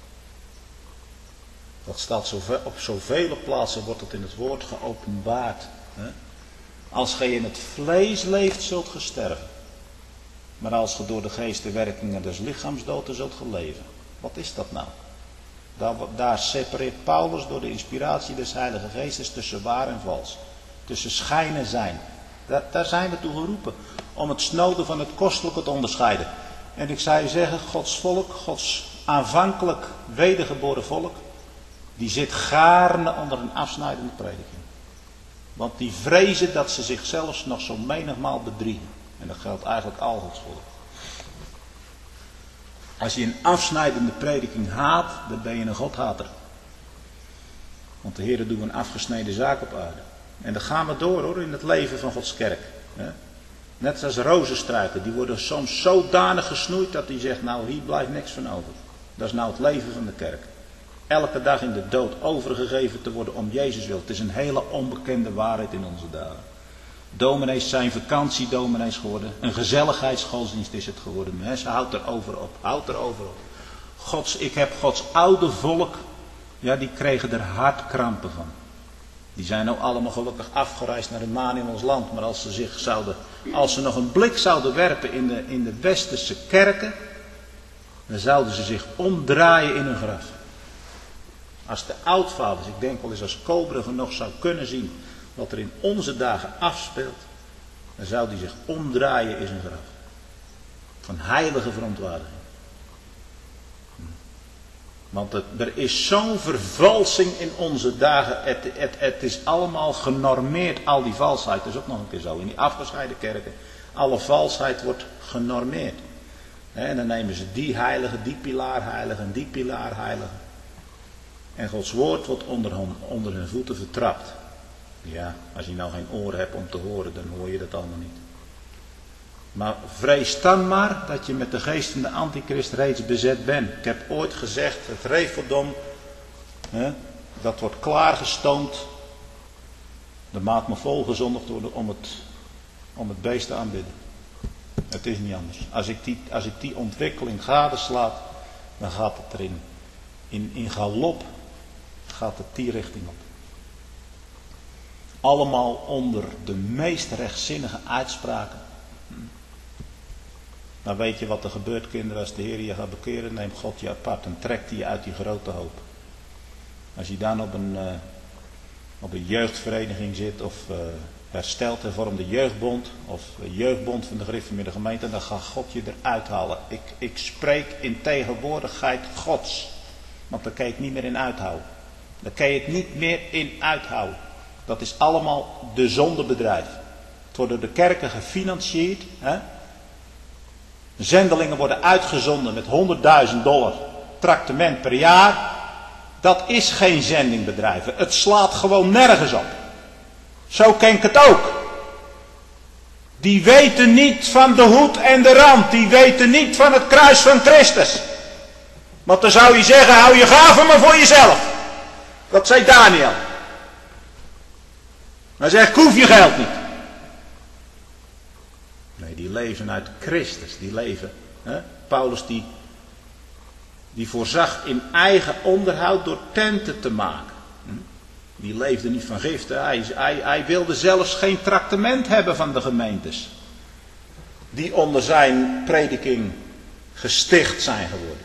Dat staat op zoveel plaatsen, wordt het in het woord geopenbaard. Als gij in het vlees leeft, zult ge sterven. Maar als ge door de geest de werkingen des lichaams doodt, zult ge leven. Wat is dat nou? Daar separeert Paulus door de inspiratie des Heilige Geestes tussen waar en vals. Tussen schijn en zijn. Daar zijn we toe geroepen. Om het snode van het kostelijke te onderscheiden. En ik zou je zeggen, Gods volk, Gods aanvankelijk wedergeboren volk, die zit gaarne onder een afsnijdende prediking. Want die vrezen dat ze zichzelf nog zo menigmaal bedriegen. En dat geldt eigenlijk al Gods volk. Als je een afsnijdende prediking haat, dan ben je een godhater. Want de Heer doet een afgesneden zaak op aarde. En dan gaan we door hoor, in het leven van Gods kerk. Net als rozenstruiken, die worden soms zodanig gesnoeid dat hij zegt, nou hier blijft niks van over. Dat is nou het leven van de kerk. Elke dag in de dood overgegeven te worden om Jezus wil. Het is een hele onbekende waarheid in onze dagen. Dominees zijn vakantiedominees geworden. Een gezelligheidsgodsdienst is het geworden. Mensen, houd erover op. Houd erover op. Ik heb Gods oude volk. Ja, die kregen er hartkrampen van. Die zijn nou allemaal gelukkig afgereisd naar de maan in ons land. Maar als ze nog een blik zouden werpen in de westerse kerken. Dan zouden ze zich omdraaien in hun graf. Als de oudvaders, ik denk wel eens als Kobrugge nog zou kunnen zien wat er in onze dagen afspeelt, dan zou die zich omdraaien in zijn graf. Van heilige verontwaardiging. Want er is zo'n vervalsing in onze dagen. Het is allemaal genormeerd, al die valsheid. Dat is ook nog een keer zo. In die afgescheiden kerken, alle valsheid wordt genormeerd. En dan nemen ze die heilige, die pilaarheilige en die pilaarheilige. En Gods woord wordt onder hun voeten vertrapt. Ja, als je nou geen oren hebt om te horen, dan hoor je dat allemaal niet. Maar vrees dan maar dat je met de geest van de antichrist reeds bezet bent. Ik heb ooit gezegd, het reveldom, dat wordt klaargestoomd. De maat me volgezondigd worden om het beest te aanbidden. Het is niet anders. Als ik die ontwikkeling gadeslaat, dan gaat het erin. In galop gaat het die richting op. Allemaal onder de meest rechtzinnige uitspraken. Nou weet je wat er gebeurt, kinderen, als de Heer je gaat bekeren, neemt God je apart en trekt hij je uit die grote hoop. Als je dan op een jeugdvereniging zit of hersteld hervormde jeugdbond of jeugdbond van de gereformeerde gemeente, dan gaat God je eruit halen. Ik spreek in tegenwoordigheid Gods. Want daar kan je het niet meer in uithouden. Daar kan je het niet meer in uithouden. Dat is allemaal de zondebedrijf. Het wordt door de kerken gefinancierd. Zendelingen worden uitgezonden met $100.000 tractement per jaar. Dat is geen zendingbedrijf. Het slaat gewoon nergens op. Zo ken ik het ook. Die weten niet van de hoed en de rand. Die weten niet van het kruis van Christus. Want dan zou je zeggen, hou je gaven maar voor jezelf. Dat zei Daniel. Hij zegt, ik hoef je geld niet. Nee, die leven uit Christus. Die leven. Paulus die voorzag in eigen onderhoud door tenten te maken. Die leefde niet van giften. Hij wilde zelfs geen traktement hebben van de gemeentes. Die onder zijn prediking gesticht zijn geworden.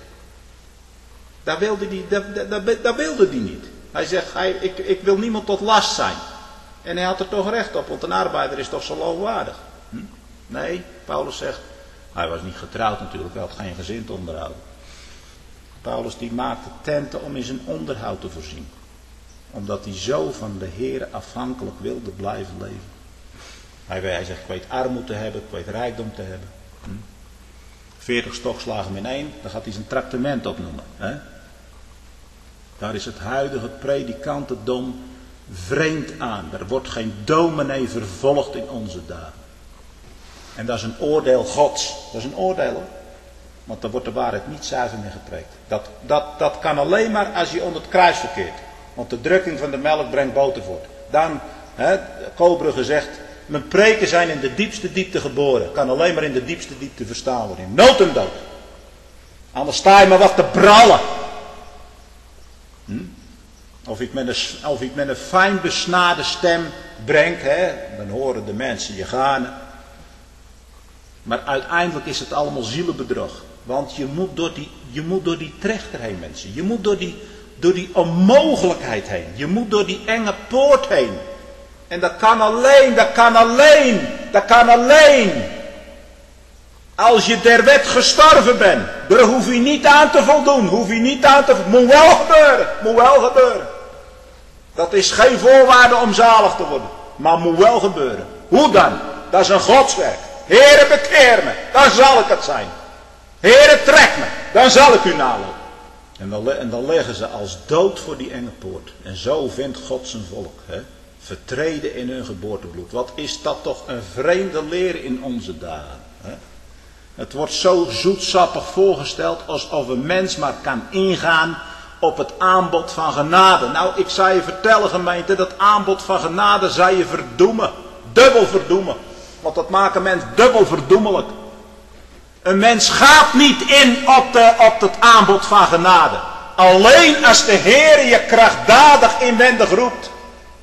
Dat wilde hij niet. Hij zegt, ik wil niemand tot last zijn. En hij had er toch recht op, want een arbeider is toch zo loonwaardig. Nee, Paulus zegt, hij was niet getrouwd natuurlijk, hij had geen gezin te onderhouden. Paulus die maakte tenten om in zijn onderhoud te voorzien. Omdat hij zo van de Heer afhankelijk wilde blijven leven. Hij zegt, ik weet armoede te hebben, ik weet rijkdom te hebben. 40 stokslagen in 1, dan gaat hij zijn traktement opnoemen. Daar is het huidige predikantendom vreemd aan. Er wordt geen dominee vervolgd in onze dagen. En dat is een oordeel Gods. Dat is een oordeel hoor. Want dan wordt de waarheid niet zuiver meer gepreekt. Dat kan alleen maar als je onder het kruis verkeert. Want de drukking van de melk brengt boter voort. Dan, Kobrugge zegt, mijn preken zijn in de diepste diepte geboren. Kan alleen maar in de diepste diepte verstaan worden. In nood en dood. Anders sta je maar wat te brallen. Of ik met een fijn besnade stem breng, dan horen de mensen je ganen. Maar uiteindelijk is het allemaal zielenbedrog. Want je moet door die trechter heen, mensen. Je moet door die onmogelijkheid heen. Je moet door die enge poort heen. En dat kan alleen. Als je der wet gestorven bent. Daar hoef je niet aan te voldoen. Moet wel gebeuren. Dat is geen voorwaarde om zalig te worden. Maar moet wel gebeuren. Hoe dan? Dat is een godswerk. Heere, bekeer me, dan zal ik het zijn. Heere, trek me, dan zal ik u nalopen. En dan leggen ze als dood voor die enge poort. En zo vindt God zijn volk, vertreden in hun geboortebloed. Wat is dat toch een vreemde leer in onze dagen. Het wordt zo zoetsappig voorgesteld alsof een mens maar kan ingaan op het aanbod van genade. Nou, ik zou je vertellen, gemeente, dat aanbod van genade zou je verdoemen. Dubbel verdoemen. Want dat maakt een mens dubbel verdoemelijk. Een mens gaat niet in op het aanbod van genade. Alleen als de Heer je krachtdadig inwendig roept.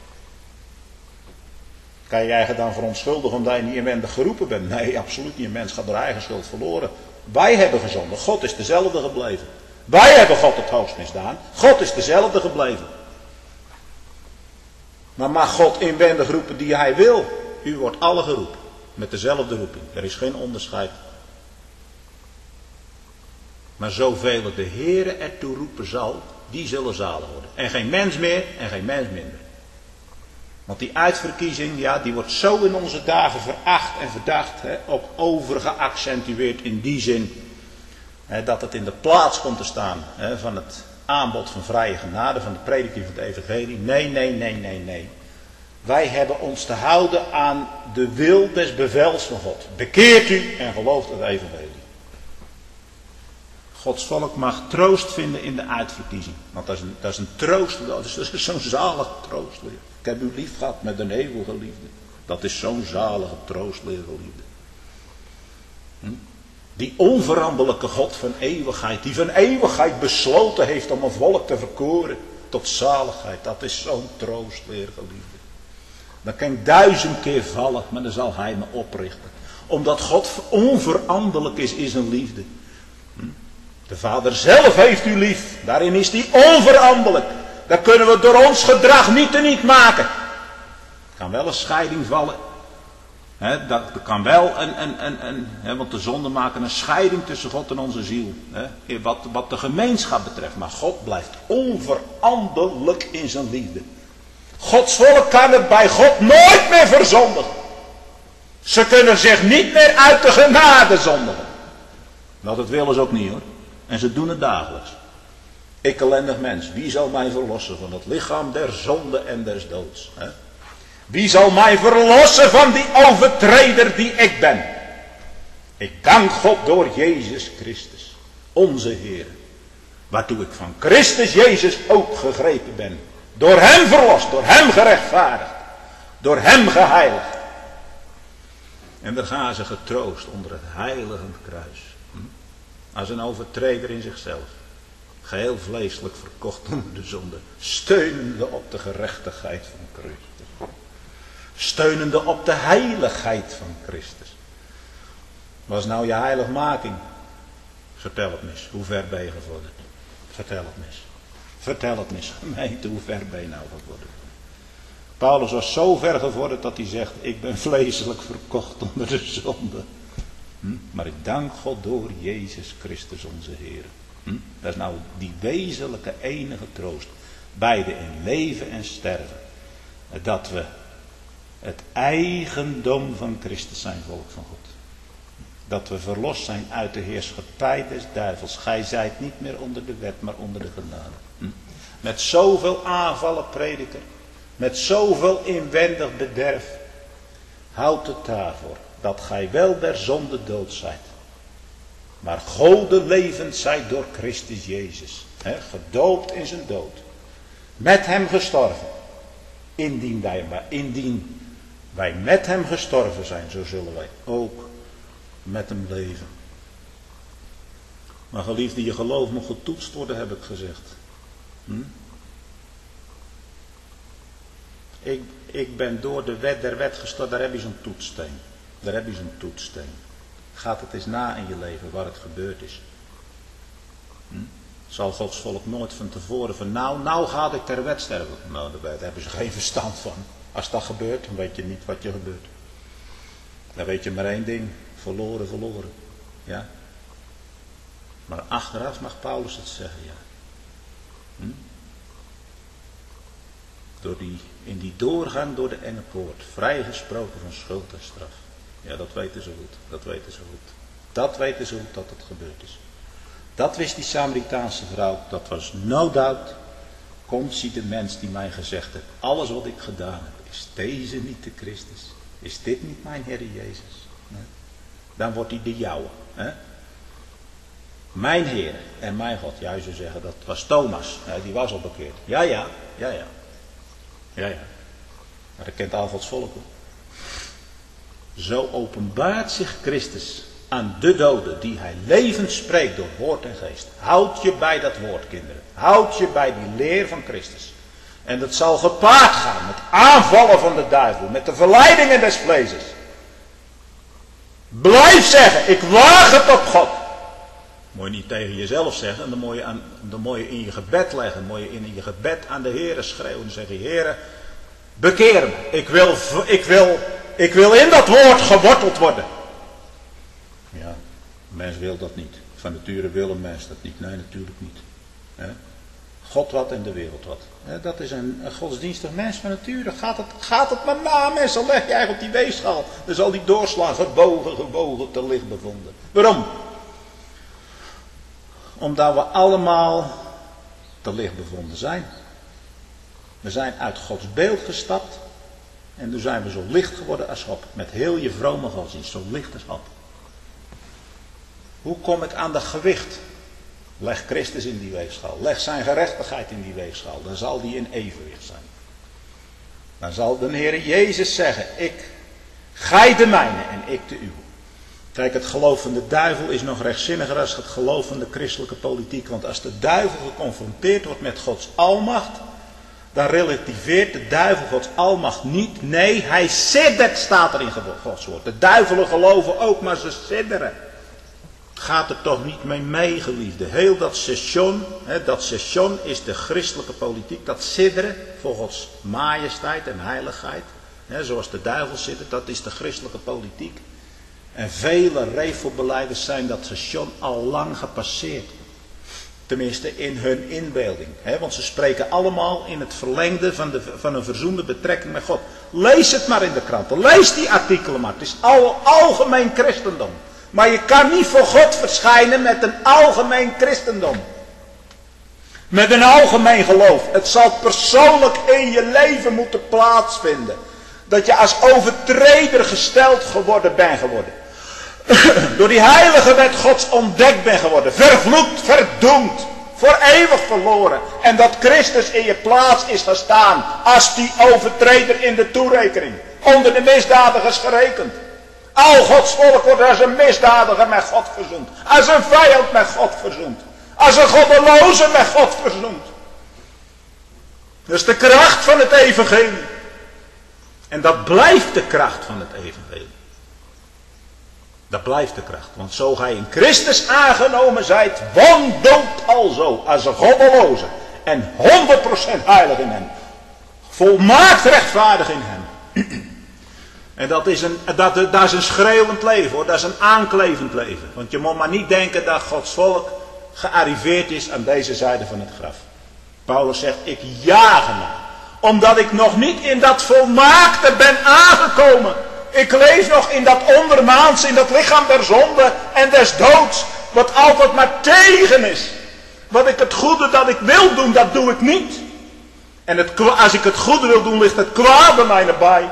Kan je eigen dan verontschuldigen omdat je niet inwendig geroepen bent? Nee, absoluut niet. Een mens gaat door eigen schuld verloren. Wij hebben gezondigd. God is dezelfde gebleven. Wij hebben God het hoogst misdaan. God is dezelfde gebleven. Maar mag God inwendig roepen die hij wil? U wordt alle geroepen. Met dezelfde roeping. Er is geen onderscheid. Maar zoveel de Heere ertoe roepen zal, die zullen zalig worden. En geen mens meer en geen mens minder. Want die uitverkiezing, ja, die wordt zo in onze dagen veracht en verdacht, op overgeaccentueerd in die zin, dat het in de plaats komt te staan van het aanbod van vrije genade, van de prediking van het evangelie. Nee. Wij hebben ons te houden aan de wil des bevels van God. Bekeert u en gelooft het evangelie. Gods volk mag troost vinden in de uitverkiezing. Want dat is een troost, dat is zo'n zalige troostleer. Ik heb u lief gehad met een eeuwige liefde. Dat is zo'n zalige troostleer, geliefde. Die onveranderlijke God van eeuwigheid, die van eeuwigheid besloten heeft om een volk te verkoren tot zaligheid. Dat is zo'n troostleer, geliefde. Dan kan ik 1000 keer vallen, maar dan zal hij me oprichten. Omdat God onveranderlijk is in zijn liefde. De Vader zelf heeft u lief. Daarin is hij onveranderlijk. Dat kunnen we door ons gedrag niet maken. Er kan wel een scheiding vallen. Dat kan wel want de zonden maken een scheiding tussen God en onze ziel. Wat de gemeenschap betreft. Maar God blijft onveranderlijk in zijn liefde. Gods volk kan het bij God nooit meer verzondigen. Ze kunnen zich niet meer uit de genade zondigen. Dat willen ze ook niet, hoor. En ze doen het dagelijks. Ik ellendig mens, wie zal mij verlossen van het lichaam der zonde en des doods? Wie zal mij verlossen van die overtreder die ik ben? Ik dank God door Jezus Christus, onze Heer. Waartoe ik van Christus Jezus ook gegrepen ben. Door hem verlost, door hem gerechtvaardigd. Door hem geheiligd. En dan gaan ze getroost onder het heiligend kruis. Als een overtreder in zichzelf. Geheel vleeselijk verkocht onder de zonde. Steunende op de gerechtigheid van Christus. Steunende op de heiligheid van Christus. Wat is nou je heiligmaking? Vertel het mis. Hoe ver ben je gevorderd? Vertel het mis. Vertel het mis. Gemeente, hoe ver ben je nou gevorderd? Paulus was zo ver gevorderd dat hij zegt. Ik ben vleeselijk verkocht onder de zonde. Maar ik dank God door Jezus Christus onze Heer. Dat is nou die wezenlijke enige troost. Beide in leven en sterven. Dat we het eigendom van Christus zijn, volk van God. Dat we verlost zijn uit de heerschappij des duivels. Gij zijt niet meer onder de wet, maar onder de genade. Met zoveel aanvallen, prediker. Met zoveel inwendig bederf. Houd het daarvoor. Dat gij wel der zonde dood zijt. Maar Gode levend zijt door Christus Jezus. Gedoopt in zijn dood. Met hem gestorven. Indien wij met hem gestorven zijn, zo zullen wij ook met hem leven. Maar geliefde, je geloof moet getoetst worden, heb ik gezegd. Ik ben door de wet der wet gestort, daar heb je zo'n toetssteen. Daar heb je zo'n toetssteen. Gaat het eens na in je leven waar het gebeurd is. Zal Gods volk nooit van tevoren van nou ga ik ter wet sterven. Nou, daar hebben ze geen verstand van. Als dat gebeurt, dan weet je niet wat je gebeurt. Dan weet je maar één ding. Verloren. Ja. Maar achteraf mag Paulus het zeggen, ja. In die doorgang door de enge poort. Vrijgesproken van schuld en straf. Ja, dat weten ze goed. Dat weten ze goed. Dat weten ze goed dat het gebeurd is. Dat wist die Samaritaanse vrouw. Dat was no doubt. Kom, zie de mens die mij gezegd heeft. Alles wat ik gedaan heb. Is deze niet de Christus? Is dit niet mijn Heer Jezus? Nee. Dan wordt hij de jouwe. Hè? Mijn Heer en mijn God. Ja, je zou zeggen dat was Thomas. Ja, die was al bekeerd. Ja. Maar dat kent al Gods volk. Zo openbaart zich Christus aan de doden die hij levend spreekt door woord en geest. Houd je bij dat woord, kinderen. Houd je bij die leer van Christus. En dat zal gepaard gaan met aanvallen van de duivel, met de verleidingen des vleeses. Blijf zeggen, ik waag het op God. Moet je niet tegen jezelf zeggen, dan moet je in je gebed leggen. Dan moet je in je gebed aan de Heere schreeuwen en zeggen, Heere, bekeer me. Ik wil in dat woord geworteld worden. Ja, een mens wil dat niet. Van nature wil een mens dat niet. Nee, natuurlijk niet. God wat en de wereld wat. Dat is een godsdienstig mens van nature. Gaat het maar na, mensen. Leg je eigenlijk op die weegschaal. Dan zal die doorslaan. Gebogen, te licht bevonden. Waarom? Omdat we allemaal te licht bevonden zijn. We zijn uit Gods beeld gestapt. En toen zijn we zo licht geworden als God. Met heel je vrome godsdienst. Zo licht als God. Hoe kom ik aan dat gewicht? Leg Christus in die weegschaal. Leg zijn gerechtigheid in die weegschaal. Dan zal die in evenwicht zijn. Dan zal de Heer Jezus zeggen. Gij de mijne en ik de uwe. Kijk, het geloof van de duivel is nog rechtzinniger dan het geloof van de christelijke politiek. Want als de duivel geconfronteerd wordt met Gods almacht, dan relativeert de duivel Gods almacht niet. Nee, hij siddert, staat er in Gods woord. De duivelen geloven ook, maar ze sidderen. Gaat er toch niet mee, geliefde. Heel dat session is de christelijke politiek. Dat sidderen voor Gods majesteit en heiligheid. Zoals de duivel siddert, dat is de christelijke politiek. En vele revelbelijders zijn dat station al lang gepasseerd. Tenminste in hun inbeelding. Want ze spreken allemaal in het verlengde van een verzoende betrekking met God. Lees het maar in de kranten. Lees die artikelen maar. Het is algemeen christendom. Maar je kan niet voor God verschijnen met een algemeen christendom. Met een algemeen geloof. Het zal persoonlijk in je leven moeten plaatsvinden. Dat je als overtreder gesteld bent geworden. Door die heilige wet Gods ontdekt bent geworden. Vervloekt, verdoemd. Voor eeuwig verloren. En dat Christus in je plaats is gestaan. Als die overtreder in de toerekening. Onder de misdadigers gerekend. Al Gods volk wordt als een misdadiger met God verzoend. Als een vijand met God verzoend. Als een goddeloze met God verzoend. Dat is de kracht van het evangelie. En dat blijft de kracht van het evangelie. Dat blijft de kracht. Want zo gij in Christus aangenomen zijt, wandelt alzo als een goddeloze. En 100% heilig in hem. Volmaakt rechtvaardig in hem. En dat is een schreeuwend leven hoor. Dat is een aanklevend leven. Want je moet maar niet denken dat Gods volk gearriveerd is aan deze zijde van het graf. Paulus zegt, ik jaag ernaar. Omdat ik nog niet in dat volmaakte ben aangekomen. Ik leef nog in dat ondermaans, in dat lichaam der zonde en des doods. Wat altijd maar tegen is. Wat ik het goede dat ik wil doen, dat doe ik niet. En als ik het goede wil doen, ligt het kwaad bij mij nabij.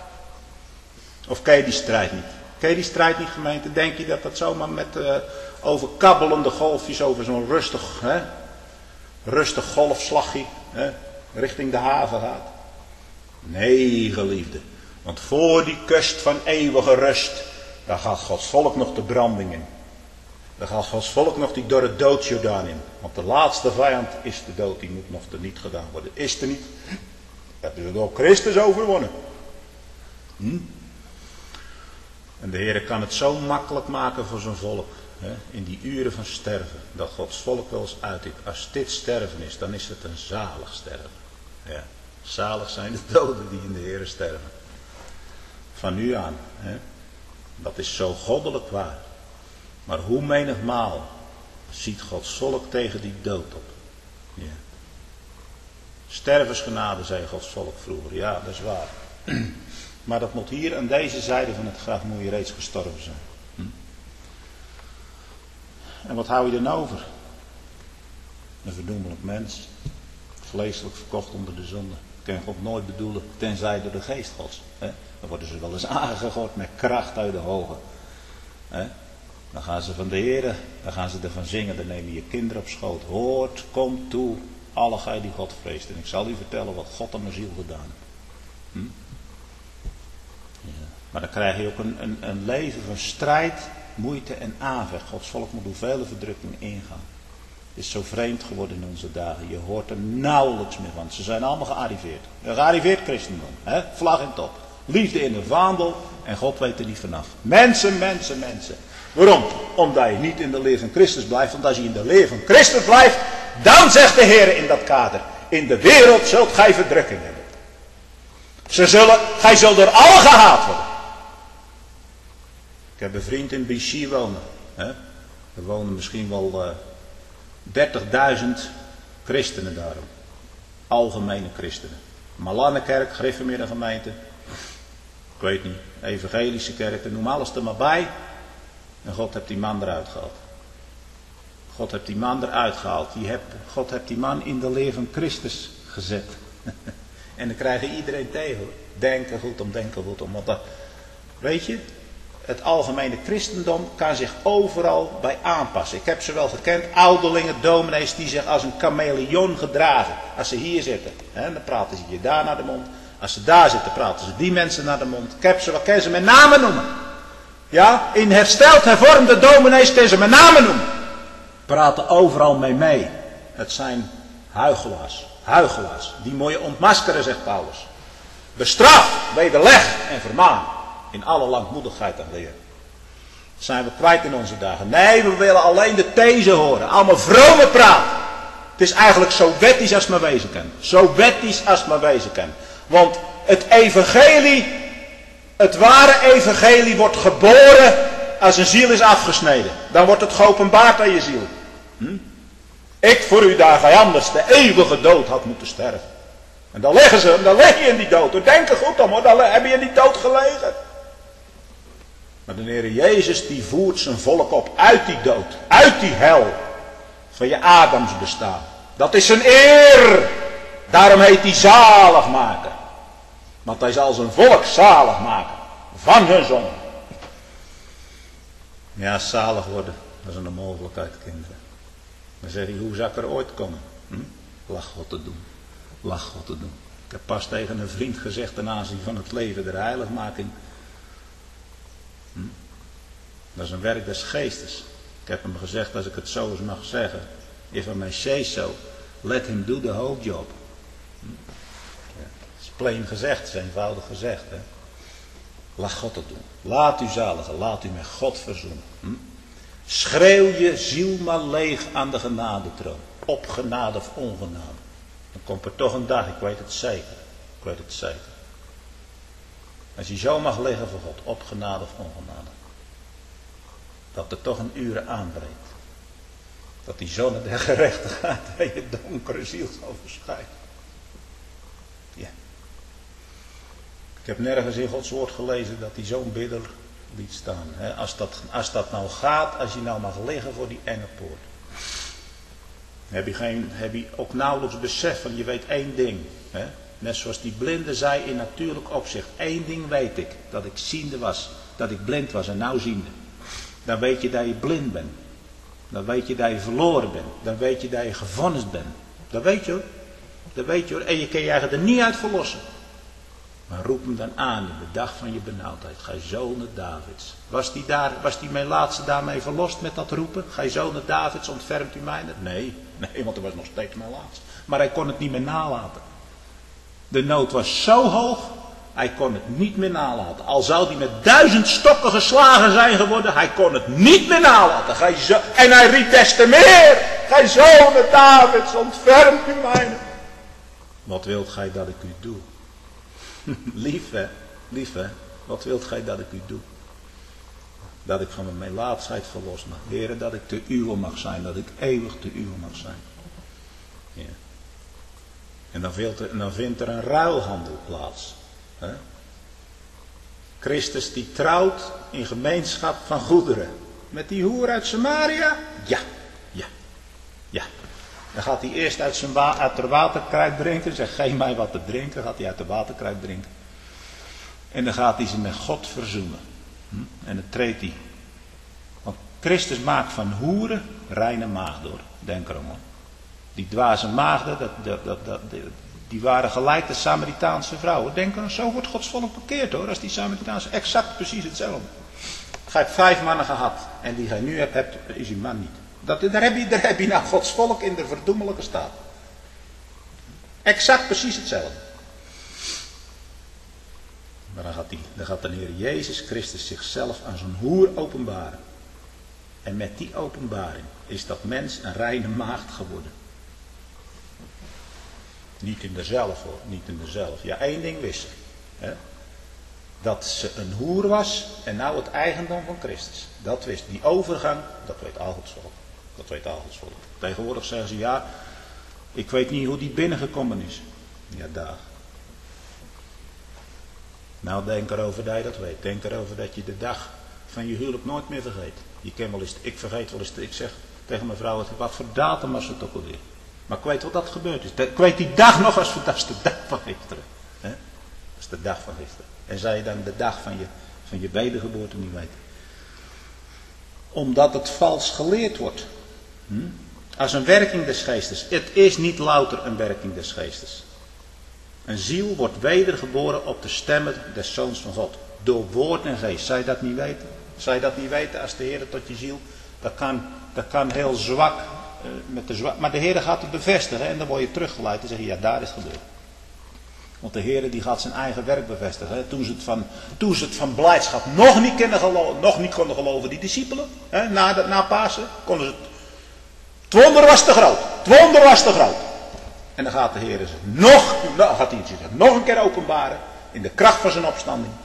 Of ken je die strijd niet? Ken je die strijd niet, gemeente? Denk je dat zomaar met overkabbelende golfjes over zo'n rustig golfslagje richting de haven gaat? Nee, geliefde. Want voor die kust van eeuwige rust, daar gaat Gods volk nog de branding in. Daar gaat Gods volk nog die dorre doodsjordaan in. Want de laatste vijand is de dood, die moet nog teniet gedaan worden. Is er niet? Hebben ze door Christus overwonnen. En de Heer kan het zo makkelijk maken voor zijn volk. In die uren van sterven. Dat Gods volk wel eens uitroept. Als dit sterven is, dan is het een zalig sterven. Ja, zalig zijn de doden die in de Heer sterven. Van nu aan. Dat is zo goddelijk waar. Maar hoe menigmaal ziet Gods volk tegen die dood op. Ja. Stervensgenade, zei Gods volk vroeger. Ja, dat is waar. Maar dat moet hier aan deze zijde van het graf moet je reeds gestorven zijn. En wat hou je dan over? Een verdoemelijk mens. Vleeselijk verkocht onder de zonde. Kan God nooit bedoelen, tenzij door de geest Gods. Dan worden ze wel eens aangegord met kracht uit de hoge. Dan gaan ze van de Heer, dan gaan ze ervan zingen, dan neem je je kinderen op schoot. Hoort, kom toe, alle gij die God vreest. En ik zal u vertellen wat God aan mijn ziel gedaan heeft. Ja. Maar dan krijg je ook een leven van strijd, moeite en aanvecht. Gods volk moet door vele verdrukkingen ingaan. Het is zo vreemd geworden in onze dagen. Je hoort er nauwelijks meer van. Ze zijn allemaal gearriveerd. Een gearriveerd christendom. Vlag in top. Liefde in de vaandel. En God weet er niet vanaf. Mensen. Waarom? Omdat je niet in de leer van Christus blijft. Want als je in de leer van Christus blijft. Dan zegt de Heer in dat kader. In de wereld zult gij verdrukking hebben. Gij zult door allen gehaat worden. Ik heb een vriend in BC wonen. Er wonen misschien wel 30.000 christenen daarom. Algemene christenen. Malanenkerk, gereformeerde gemeente. Ik weet niet. Evangelische kerk. Noem alles er maar bij. En God heeft die man eruit gehaald. God heeft die man eruit gehaald. God heeft die man in de leer van Christus gezet. En dan krijg je iedereen tegen. Denken goed om. Want dat, weet je, het algemene christendom kan zich overal bij aanpassen. Ik heb ze wel gekend, ouderlingen, dominees die zich als een chameleon gedragen. Als ze hier zitten, dan praten ze je daar naar de mond. Als ze daar zitten, praten ze die mensen naar de mond. Ik heb ze wel, kan ze met namen noemen. Ja, in hersteld hervormde dominees kan ze met namen noemen. Praten overal mee. Het zijn huichelaars. Die moet je ontmaskeren, zegt Paulus. Bestraf, wederleg en vermaan. In alle langmoedigheid en leer. Dat zijn we kwijt in onze dagen. Nee, we willen alleen de these horen. Allemaal vrome praat. Het is eigenlijk zo wettisch als het maar wezen kan. Zo wettisch als het maar wezen kan. Want het evangelie, het ware evangelie wordt geboren als een ziel is afgesneden. Dan wordt het geopenbaard aan je ziel. Ik voor u daar gij anders de eeuwige dood had moeten sterven. En dan leg je in die dood. Denk er goed om hoor, dan heb je in die dood gelegen. Maar de Heer Jezus die voert zijn volk op uit die dood. Uit die hel. Van je Adams bestaan. Dat is zijn eer. Daarom heet hij zaligmaker. Want hij zal zijn volk zalig maken. Van hun zonde. Ja, zalig worden. Dat is een onmogelijkheid, kinderen. Dan zeg je, hoe zou ik er ooit komen? Lach God te doen. Ik heb pas tegen een vriend gezegd ten aanzien van het leven der heiligmaking. Dat is een werk des geestes. Ik heb hem gezegd, als ik het zo eens mag zeggen. If I may say so, let him do the whole job. Ja, dat is plain gezegd, het is eenvoudig gezegd. Hè? Laat God het doen. Laat u zaligen, laat u met God verzoenen. Schreeuw je ziel maar leeg aan de genadetroon. Op genade of ongenade. Dan komt er toch een dag, ik weet het zeker. Als je zo mag liggen voor God, op genade of ongenade. Dat er toch een uur aanbreekt. Dat die zon der gerechtigheid in je donkere ziel zal verschijnen. Ja. Ik heb nergens in Gods woord gelezen dat hij zo'n bidder liet staan. Als dat nou gaat, als je nou mag liggen voor die enge poort. Heb je ook nauwelijks besef van je weet één ding. Hè? Net zoals die blinde zei in natuurlijk opzicht. Eén ding weet ik. Dat ik ziende was. Dat ik blind was en nou ziende. Dan weet je dat je blind bent. Dan weet je dat je verloren bent. Dan weet je dat je gevonnist bent. Dat weet je hoor. En je kan je eigen er niet uit verlossen. Maar roep hem dan aan in de dag van je benauwdheid. Gij zonen Davids. Was die mijn laatste daarmee verlost met dat roepen? Gij zonen Davids, ontfermt u mij? Nee, want hij was nog steeds mijn laatste. Maar hij kon het niet meer nalaten. De nood was zo hoog. Hij kon het niet meer nalaten. Al zou hij met 1000 stokken geslagen zijn geworden. Hij kon het niet meer nalaten. En hij riep des te meer. Gij zonen Davids, ontfermt u mij. Wat wilt gij dat ik u doe? Lief hè. Wat wilt gij dat ik u doe? Dat ik van mijn melaatsheid verlost mag. Heren, dat ik te uwe mag zijn. Dat ik eeuwig te uwe mag zijn. Ja. En dan vindt er een ruilhandel plaats. Hè? Christus die trouwt in gemeenschap van goederen. Met die hoer uit Samaria? Ja. Dan gaat hij eerst uit de waterkruik drinken. Zegt, geef mij wat te drinken. Dan gaat hij uit de waterkruik drinken. En dan gaat hij ze met God verzoenen. En dan treedt hij. Want Christus maakt van hoeren reine maagden, hoor. Denk erom, hoor. Die dwaze maagden, die waren gelijk de Samaritaanse vrouwen. Denk erom, zo wordt Gods volk bekeerd, hoor. Als die Samaritaanse, exact precies hetzelfde. Gij hebt 5 mannen gehad. En die gij nu hebt, is uw man niet. Daar heb je nou Gods volk in de verdoemelijke staat. Exact precies hetzelfde. Maar dan gaat de Heer Jezus Christus zichzelf aan zo'n hoer openbaren. En met die openbaring is dat mens een reine maagd geworden. Niet in dezelf, hoor. Niet in dezelf. Ja, 1 ding wist ze. Hè? Dat ze een hoer was en nou het eigendom van Christus. Dat wist. Die overgang, dat weet al Gods volk. Dat weet al Gods volk. Tegenwoordig zeggen ze, ja, ik weet niet hoe die binnengekomen is. Ja, daar. Nou, denk erover dat je dat weet. Denk erover dat je de dag van je huwelijk nooit meer vergeet. Je kan wel eens, ik vergeet wel eens, ik zeg tegen mijn vrouw, wat voor datum was het ook alweer. Maar ik weet wat dat gebeurd is. Ik weet die dag nog als dat is de dag van gisteren. Dat is de dag van gisteren. En zou je dan de dag van je wedergeboorte niet weten? Omdat het vals geleerd wordt. Als een werking des geestes. Het is niet louter een werking des geestes. Een ziel wordt wedergeboren op de stemmen des Zoons van God. Door woord en geest. Zou je dat niet weten? Zou je dat niet weten als de Heer tot je ziel? Dat kan heel zwak. Maar de Heer gaat het bevestigen. En dan word je teruggeleid en zeg je, ja, daar is het gebeurd. Want de Heer die gaat zijn eigen werk bevestigen. Toen ze het van blijdschap nog niet konden geloven, die discipelen. Na Pasen konden ze het. Het wonder was te groot. Het wonder was te groot. En dan gaat de Heer zich nog een keer openbaren. In de kracht van zijn opstanding.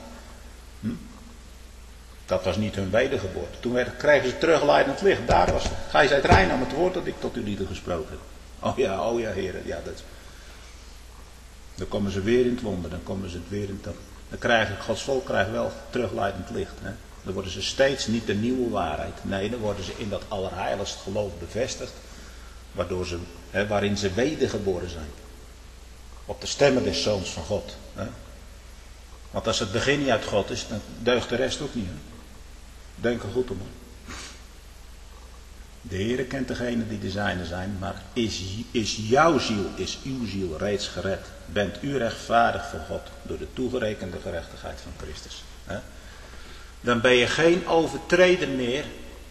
Dat was niet hun wedergeboorte. Toen kregen ze terugleidend licht. Daar was het. Gij zijt rein aan het woord dat ik tot u lieden gesproken heb. Oh ja, Heer. Ja, dat. Dan komen ze weer in het wonder. Dan komen ze het weer in het. Dan Gods volk krijgt wel terugleidend licht. Hè? Dan worden ze steeds niet de nieuwe waarheid. Nee, dan worden ze in dat allerheiligst geloof bevestigd. Waarin ze wedergeboren zijn. Op de stemmen des Zoons van God. Hè? Want als het begin niet uit God is, dan deugt de rest ook niet. Hè? Denk er goed om. De Heere kent degene die de zijne zijn, maar is jouw ziel, is uw ziel reeds gered? Bent u rechtvaardig voor God door de toegerekende gerechtigheid van Christus? Hè? Dan ben je geen overtreder meer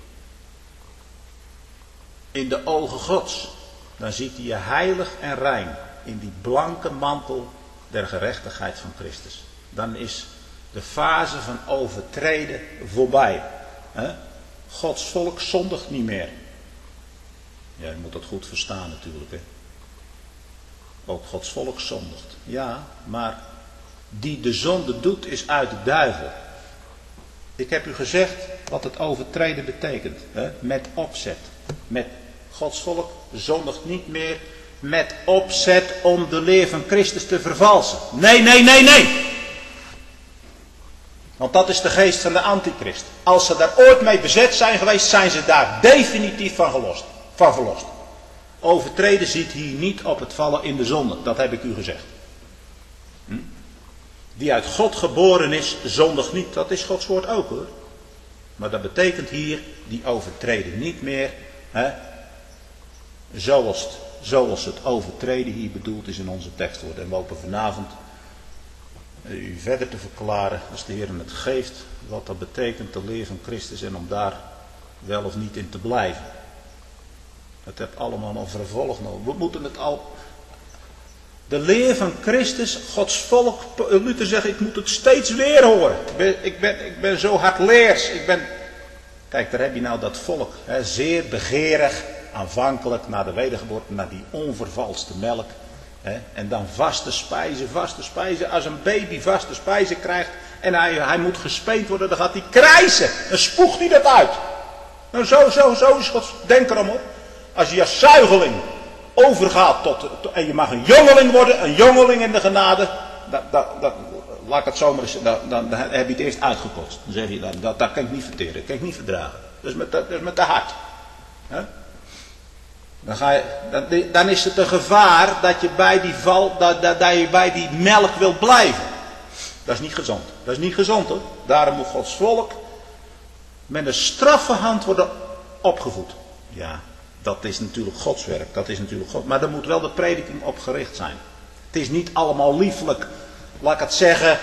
in de ogen Gods. Dan ziet hij je heilig en rein in die blanke mantel der gerechtigheid van Christus. Dan is de fase van overtreden voorbij. Gods volk zondigt niet meer. Ja, je moet dat goed verstaan natuurlijk. Hè. Ook Gods volk zondigt. Ja, maar die de zonde doet is uit de duivel. Ik heb u gezegd wat het overtreden betekent. Hè? Met opzet. Met Gods volk zondigt niet meer met opzet om de leer van Christus te vervalsen. Nee. Want dat is de geest van de antichrist. Als ze daar ooit mee bezet zijn geweest, zijn ze daar definitief van verlost. Overtreden ziet hier niet op het vallen in de zonde. Dat heb ik u gezegd. Die uit God geboren is, zondigt niet. Dat is Gods woord ook, hoor. Maar dat betekent hier, die overtreden niet meer. Zoals het overtreden hier bedoeld is in onze tekstwoord. En we hopen vanavond u verder te verklaren, als de Heer het geeft, wat dat betekent, de leer van Christus, en om daar wel of niet in te blijven. Het heeft allemaal een vervolg nodig. We moeten het al. De leer van Christus, Gods volk, Luther zegt, ik moet het steeds weer horen. Ik ben zo hardleers. Kijk, daar heb je nou dat volk, zeer begeerig, aanvankelijk naar de wedergeboorte, naar die onvervalste melk. En dan vaste spijzen. Als een baby vaste spijzen krijgt en hij moet gespeend worden, dan gaat hij krijsen. Dan spoegt hij dat uit. Nou, zo is Gods. Denk erom, hoor. Als je als zuigeling overgaat en je mag een jongeling worden, een jongeling in de genade. laat ik het zomaar eens, dan heb je het eerst uitgekotst. Dan zeg je, dat kan ik niet verteren, dat kan ik niet verdragen. Dat is met de hart. He? Dan is het een gevaar dat je bij die dat je bij die melk wil blijven. Dat is niet gezond. Dat is niet gezond hoor. Daarom moet Gods volk met een straffe hand worden opgevoed. Ja, dat is natuurlijk Gods werk. Dat is natuurlijk God. Maar daar moet wel de prediking op gericht zijn. Het is niet allemaal liefelijk, laat ik het zeggen,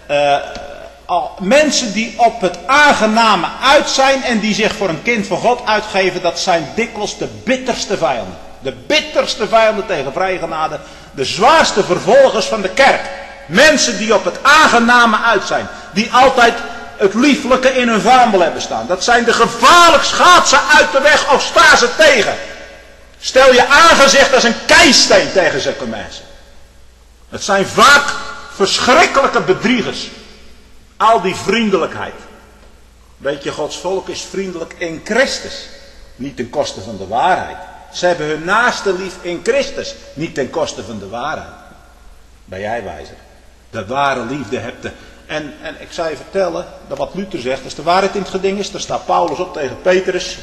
mensen die op het aangename uit zijn en die zich voor een kind van God uitgeven, dat zijn dikwijls de bitterste vijanden. De bitterste vijanden tegen vrijgenade, de zwaarste vervolgers van de kerk. Mensen die op het aangename uit zijn, die altijd het lieflijke in hun vaandel hebben staan. Dat zijn de gevaarlijkst, gaat ze uit de weg of sta ze tegen. Stel je aangezicht als een keisteen tegen zulke mensen. Het zijn vaak verschrikkelijke bedriegers. Al die vriendelijkheid. Weet je, Gods volk is vriendelijk in Christus. Niet ten koste van de waarheid. Ze hebben hun naaste lief in Christus. Niet ten koste van de waarheid. Ben jij wijzer? De ware liefde hebt de... En ik zou je vertellen, dat wat Luther zegt, als de waarheid in het geding is, dan staat Paulus op tegen Petrus.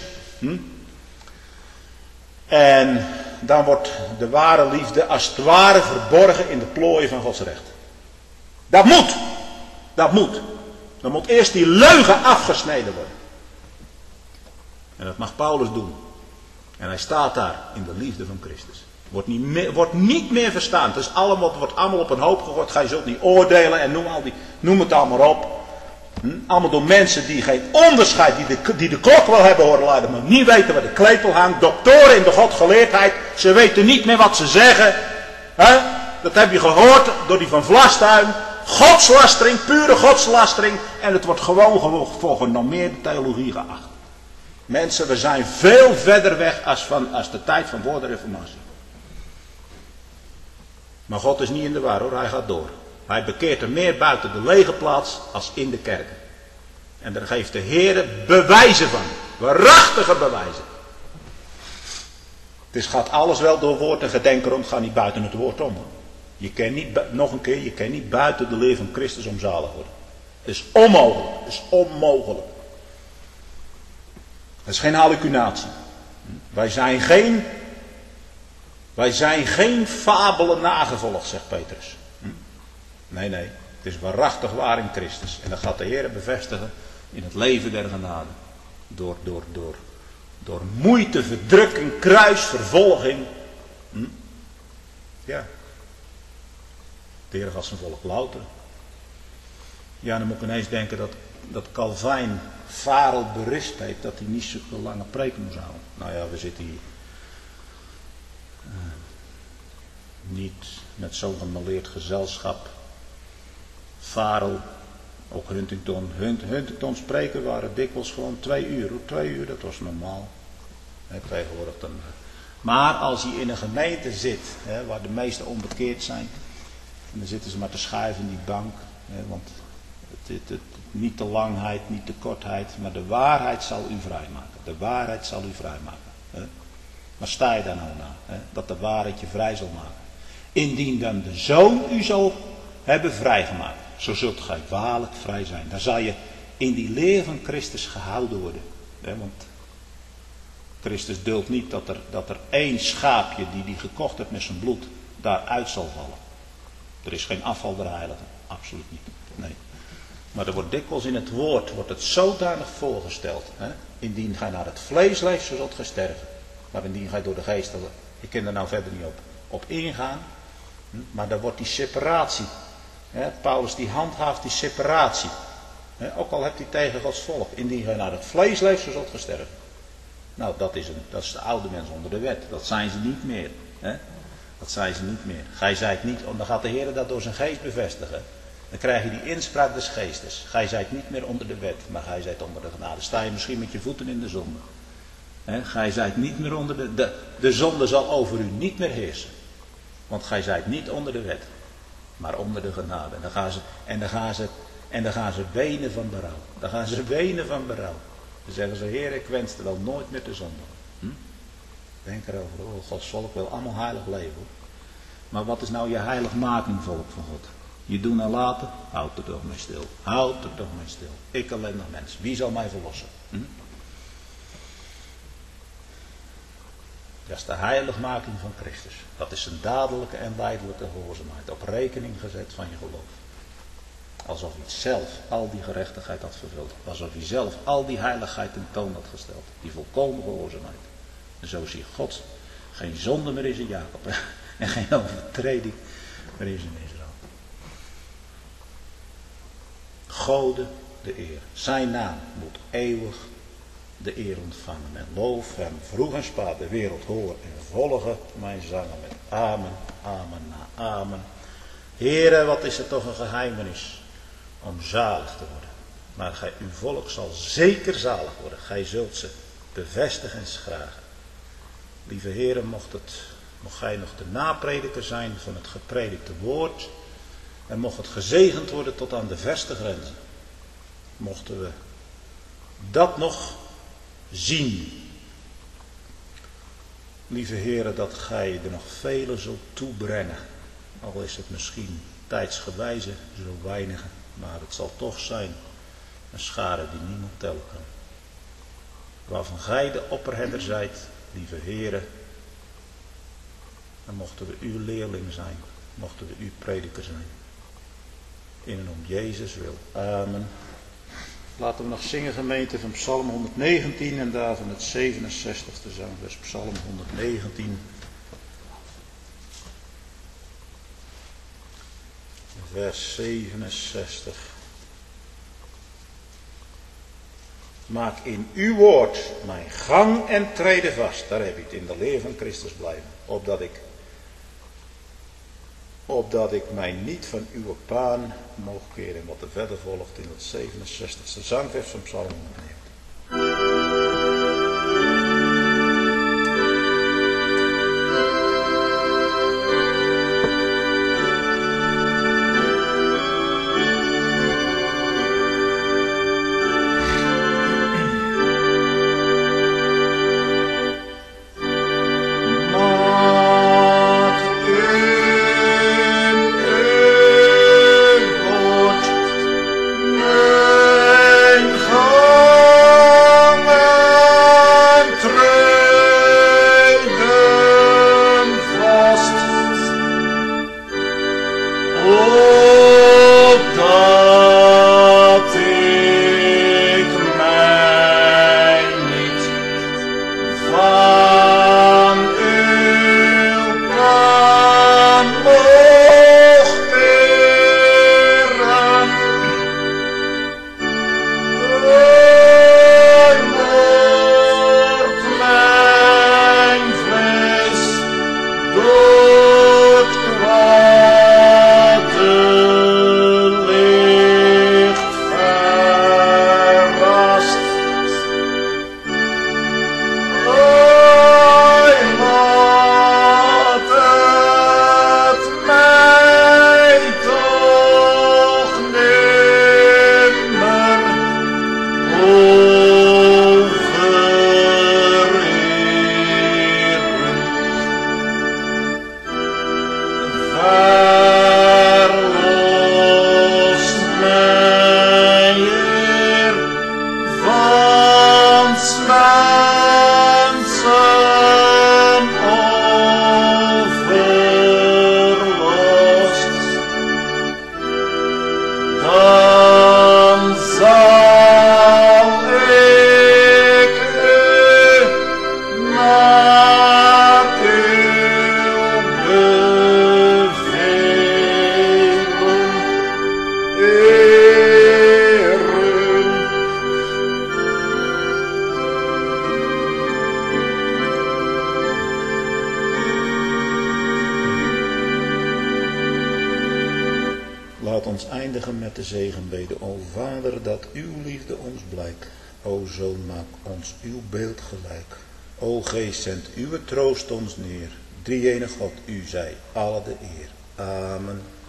En dan wordt de ware liefde als het ware verborgen in de plooien van Gods recht. Dat moet. Dat moet. Dan moet eerst die leugen afgesneden worden. En dat mag Paulus doen. En hij staat daar in de liefde van Christus. Wordt niet meer verstaan. Het wordt allemaal op een hoop gegooid. Ga je zult niet oordelen en noem het allemaal op. Allemaal door mensen die geen onderscheid, die de klok wel hebben horen luiden, maar niet weten waar de klepel hangt. Doktoren in de godgeleerdheid. Ze weten niet meer wat ze zeggen. Dat heb je gehoord door die van Vlastuin. Godslastering, pure godslastering. En het wordt gewoon voor genormeerde theologie geacht. Mensen, we zijn veel verder weg als de tijd van voor de Reformatie. Maar God is niet in de war hoor, hij gaat door. Hij bekeert er meer buiten de lege plaats als in de kerken. En daar geeft de Heer bewijzen van. Waarachtige bewijzen. Het gaat alles wel door woord en gedenken rond, gaat niet buiten het woord om. Hoor. Je kan niet, nog een keer, je kan niet buiten de leer van Christus omzalig worden. Het is onmogelijk. Het is onmogelijk. Het is geen hallucinatie. Wij zijn geen fabelen nagevolgd, zegt Petrus. Nee, het is waarachtig waar in Christus. En dat gaat de Heer bevestigen in het leven der genade. Door moeite, verdrukking, kruis, vervolging. Ja. De Heer gaat zijn volk louteren. Ja, dan moet ik ineens denken dat Calvijn Farel berispt heeft dat hij niet zo'n lange preek moest houden. Nou ja, we zitten hier niet met zo'n gemaleerd gezelschap. Farel, ook Huntington. Huntington's preken waren dikwijls gewoon 2 uur. 2 uur, dat was normaal. Tegenwoordig dan. Maar als je in een gemeente zit, waar de meesten onbekeerd zijn, en dan zitten ze maar te schuiven in die bank, want niet de langheid, niet de kortheid, maar de waarheid zal u vrijmaken. De waarheid zal u vrijmaken. Maar sta je daar nou na, dat de waarheid je vrij zal maken. Indien dan de Zoon u zal hebben vrijgemaakt, zo zult gij waarlijk vrij zijn. Dan zal je in die leer van Christus gehouden worden. Want Christus duldt niet dat er één schaapje die hij gekocht heeft met zijn bloed daaruit zal vallen. Er is geen afval der heiligen. Absoluut niet. Nee. Maar er wordt dikwijls in het woord wordt zodanig voorgesteld. Indien gij naar het vlees leeft, zo zult gij sterven. Maar indien gij door de geest, ik kan er nou verder niet op ingaan. Maar daar wordt die separatie. Paulus die handhaaft die separatie. Ook al hebt hij tegen Gods volk. Indien gij naar het vlees leeft, zo zult gij sterven. Nou, dat is de oude mens onder de wet. Dat zijn ze niet meer. Dat zijn ze niet meer. Gij zijt niet, dan gaat de Heer dat door zijn geest bevestigen. Dan krijg je die inspraak des geestes. Gij zijt niet meer onder de wet, maar gij zijt onder de genade. Sta je misschien met je voeten in de zonde. Gij zijt niet meer onder de zonde zal over u niet meer heersen. Want gij zijt niet onder de wet, maar onder de genade. En dan gaan ze wenen van berouw. Dan gaan ze wenen van berouw. Dan zeggen ze, Heer, ik wenste wel nooit meer te zondigen. Denk erover, Gods volk wil allemaal heilig leven. Maar wat is nou je heiligmaking, volk van God? Je doen en laten, houd er toch mee stil. Houd er toch mee stil. Ik alleen nog mens. Wie zal mij verlossen? Dat is de heiligmaking van Christus. Dat is een dadelijke en lijdelijke gehoorzaamheid. Op rekening gezet van je geloof. Alsof hij zelf al die gerechtigheid had vervuld. Alsof hij zelf al die heiligheid ten toon had gesteld. Die volkomen gehoorzaamheid. En zo zie je God geen zonde meer is in Jacob. En geen overtreding meer is in Israël. Gode de eer. Zijn naam moet eeuwig de eer ontvangen. En loof hem vroeg en spaat de wereld horen en volgen mijn zangen met amen, amen na amen. Heere, wat is het toch een geheimenis om zalig te worden. Maar gij, uw volk zal zeker zalig worden. Gij zult ze bevestigen en schragen. Lieve Heere, mocht gij nog de naprediker zijn van het gepredikte woord. En mocht het gezegend worden tot aan de verste grenzen. Mochten we dat nog zien. Lieve Heere, dat gij er nog vele zult toebrengen. Al is het misschien tijdsgewijze zo weinig. Maar het zal toch zijn een schare die niemand tellen kan. Waarvan gij de opperherder zijt, lieve Heere. En mochten we uw leerling zijn. Mochten we uw prediker zijn. In en om Jezus wil. Amen. Laten we nog zingen, gemeente, van Psalm 119 en daarvan het 67e zangvers. Psalm 119. Vers 67. Maak in uw woord mijn gang en treden vast. Daar heb je het, in de leer van Christus blijven. Opdat ik mij niet van uw paan mogen keren. En wat er verder volgt in het 67e zangvers van Psalm 119. Laat ons eindigen met de zegenbede. O Vader, dat uw liefde ons blijkt. O Zoon, maak ons uw beeld gelijk. O Geest, zend uw troost ons neer. Drie-enige God, u zij alle de eer. Amen.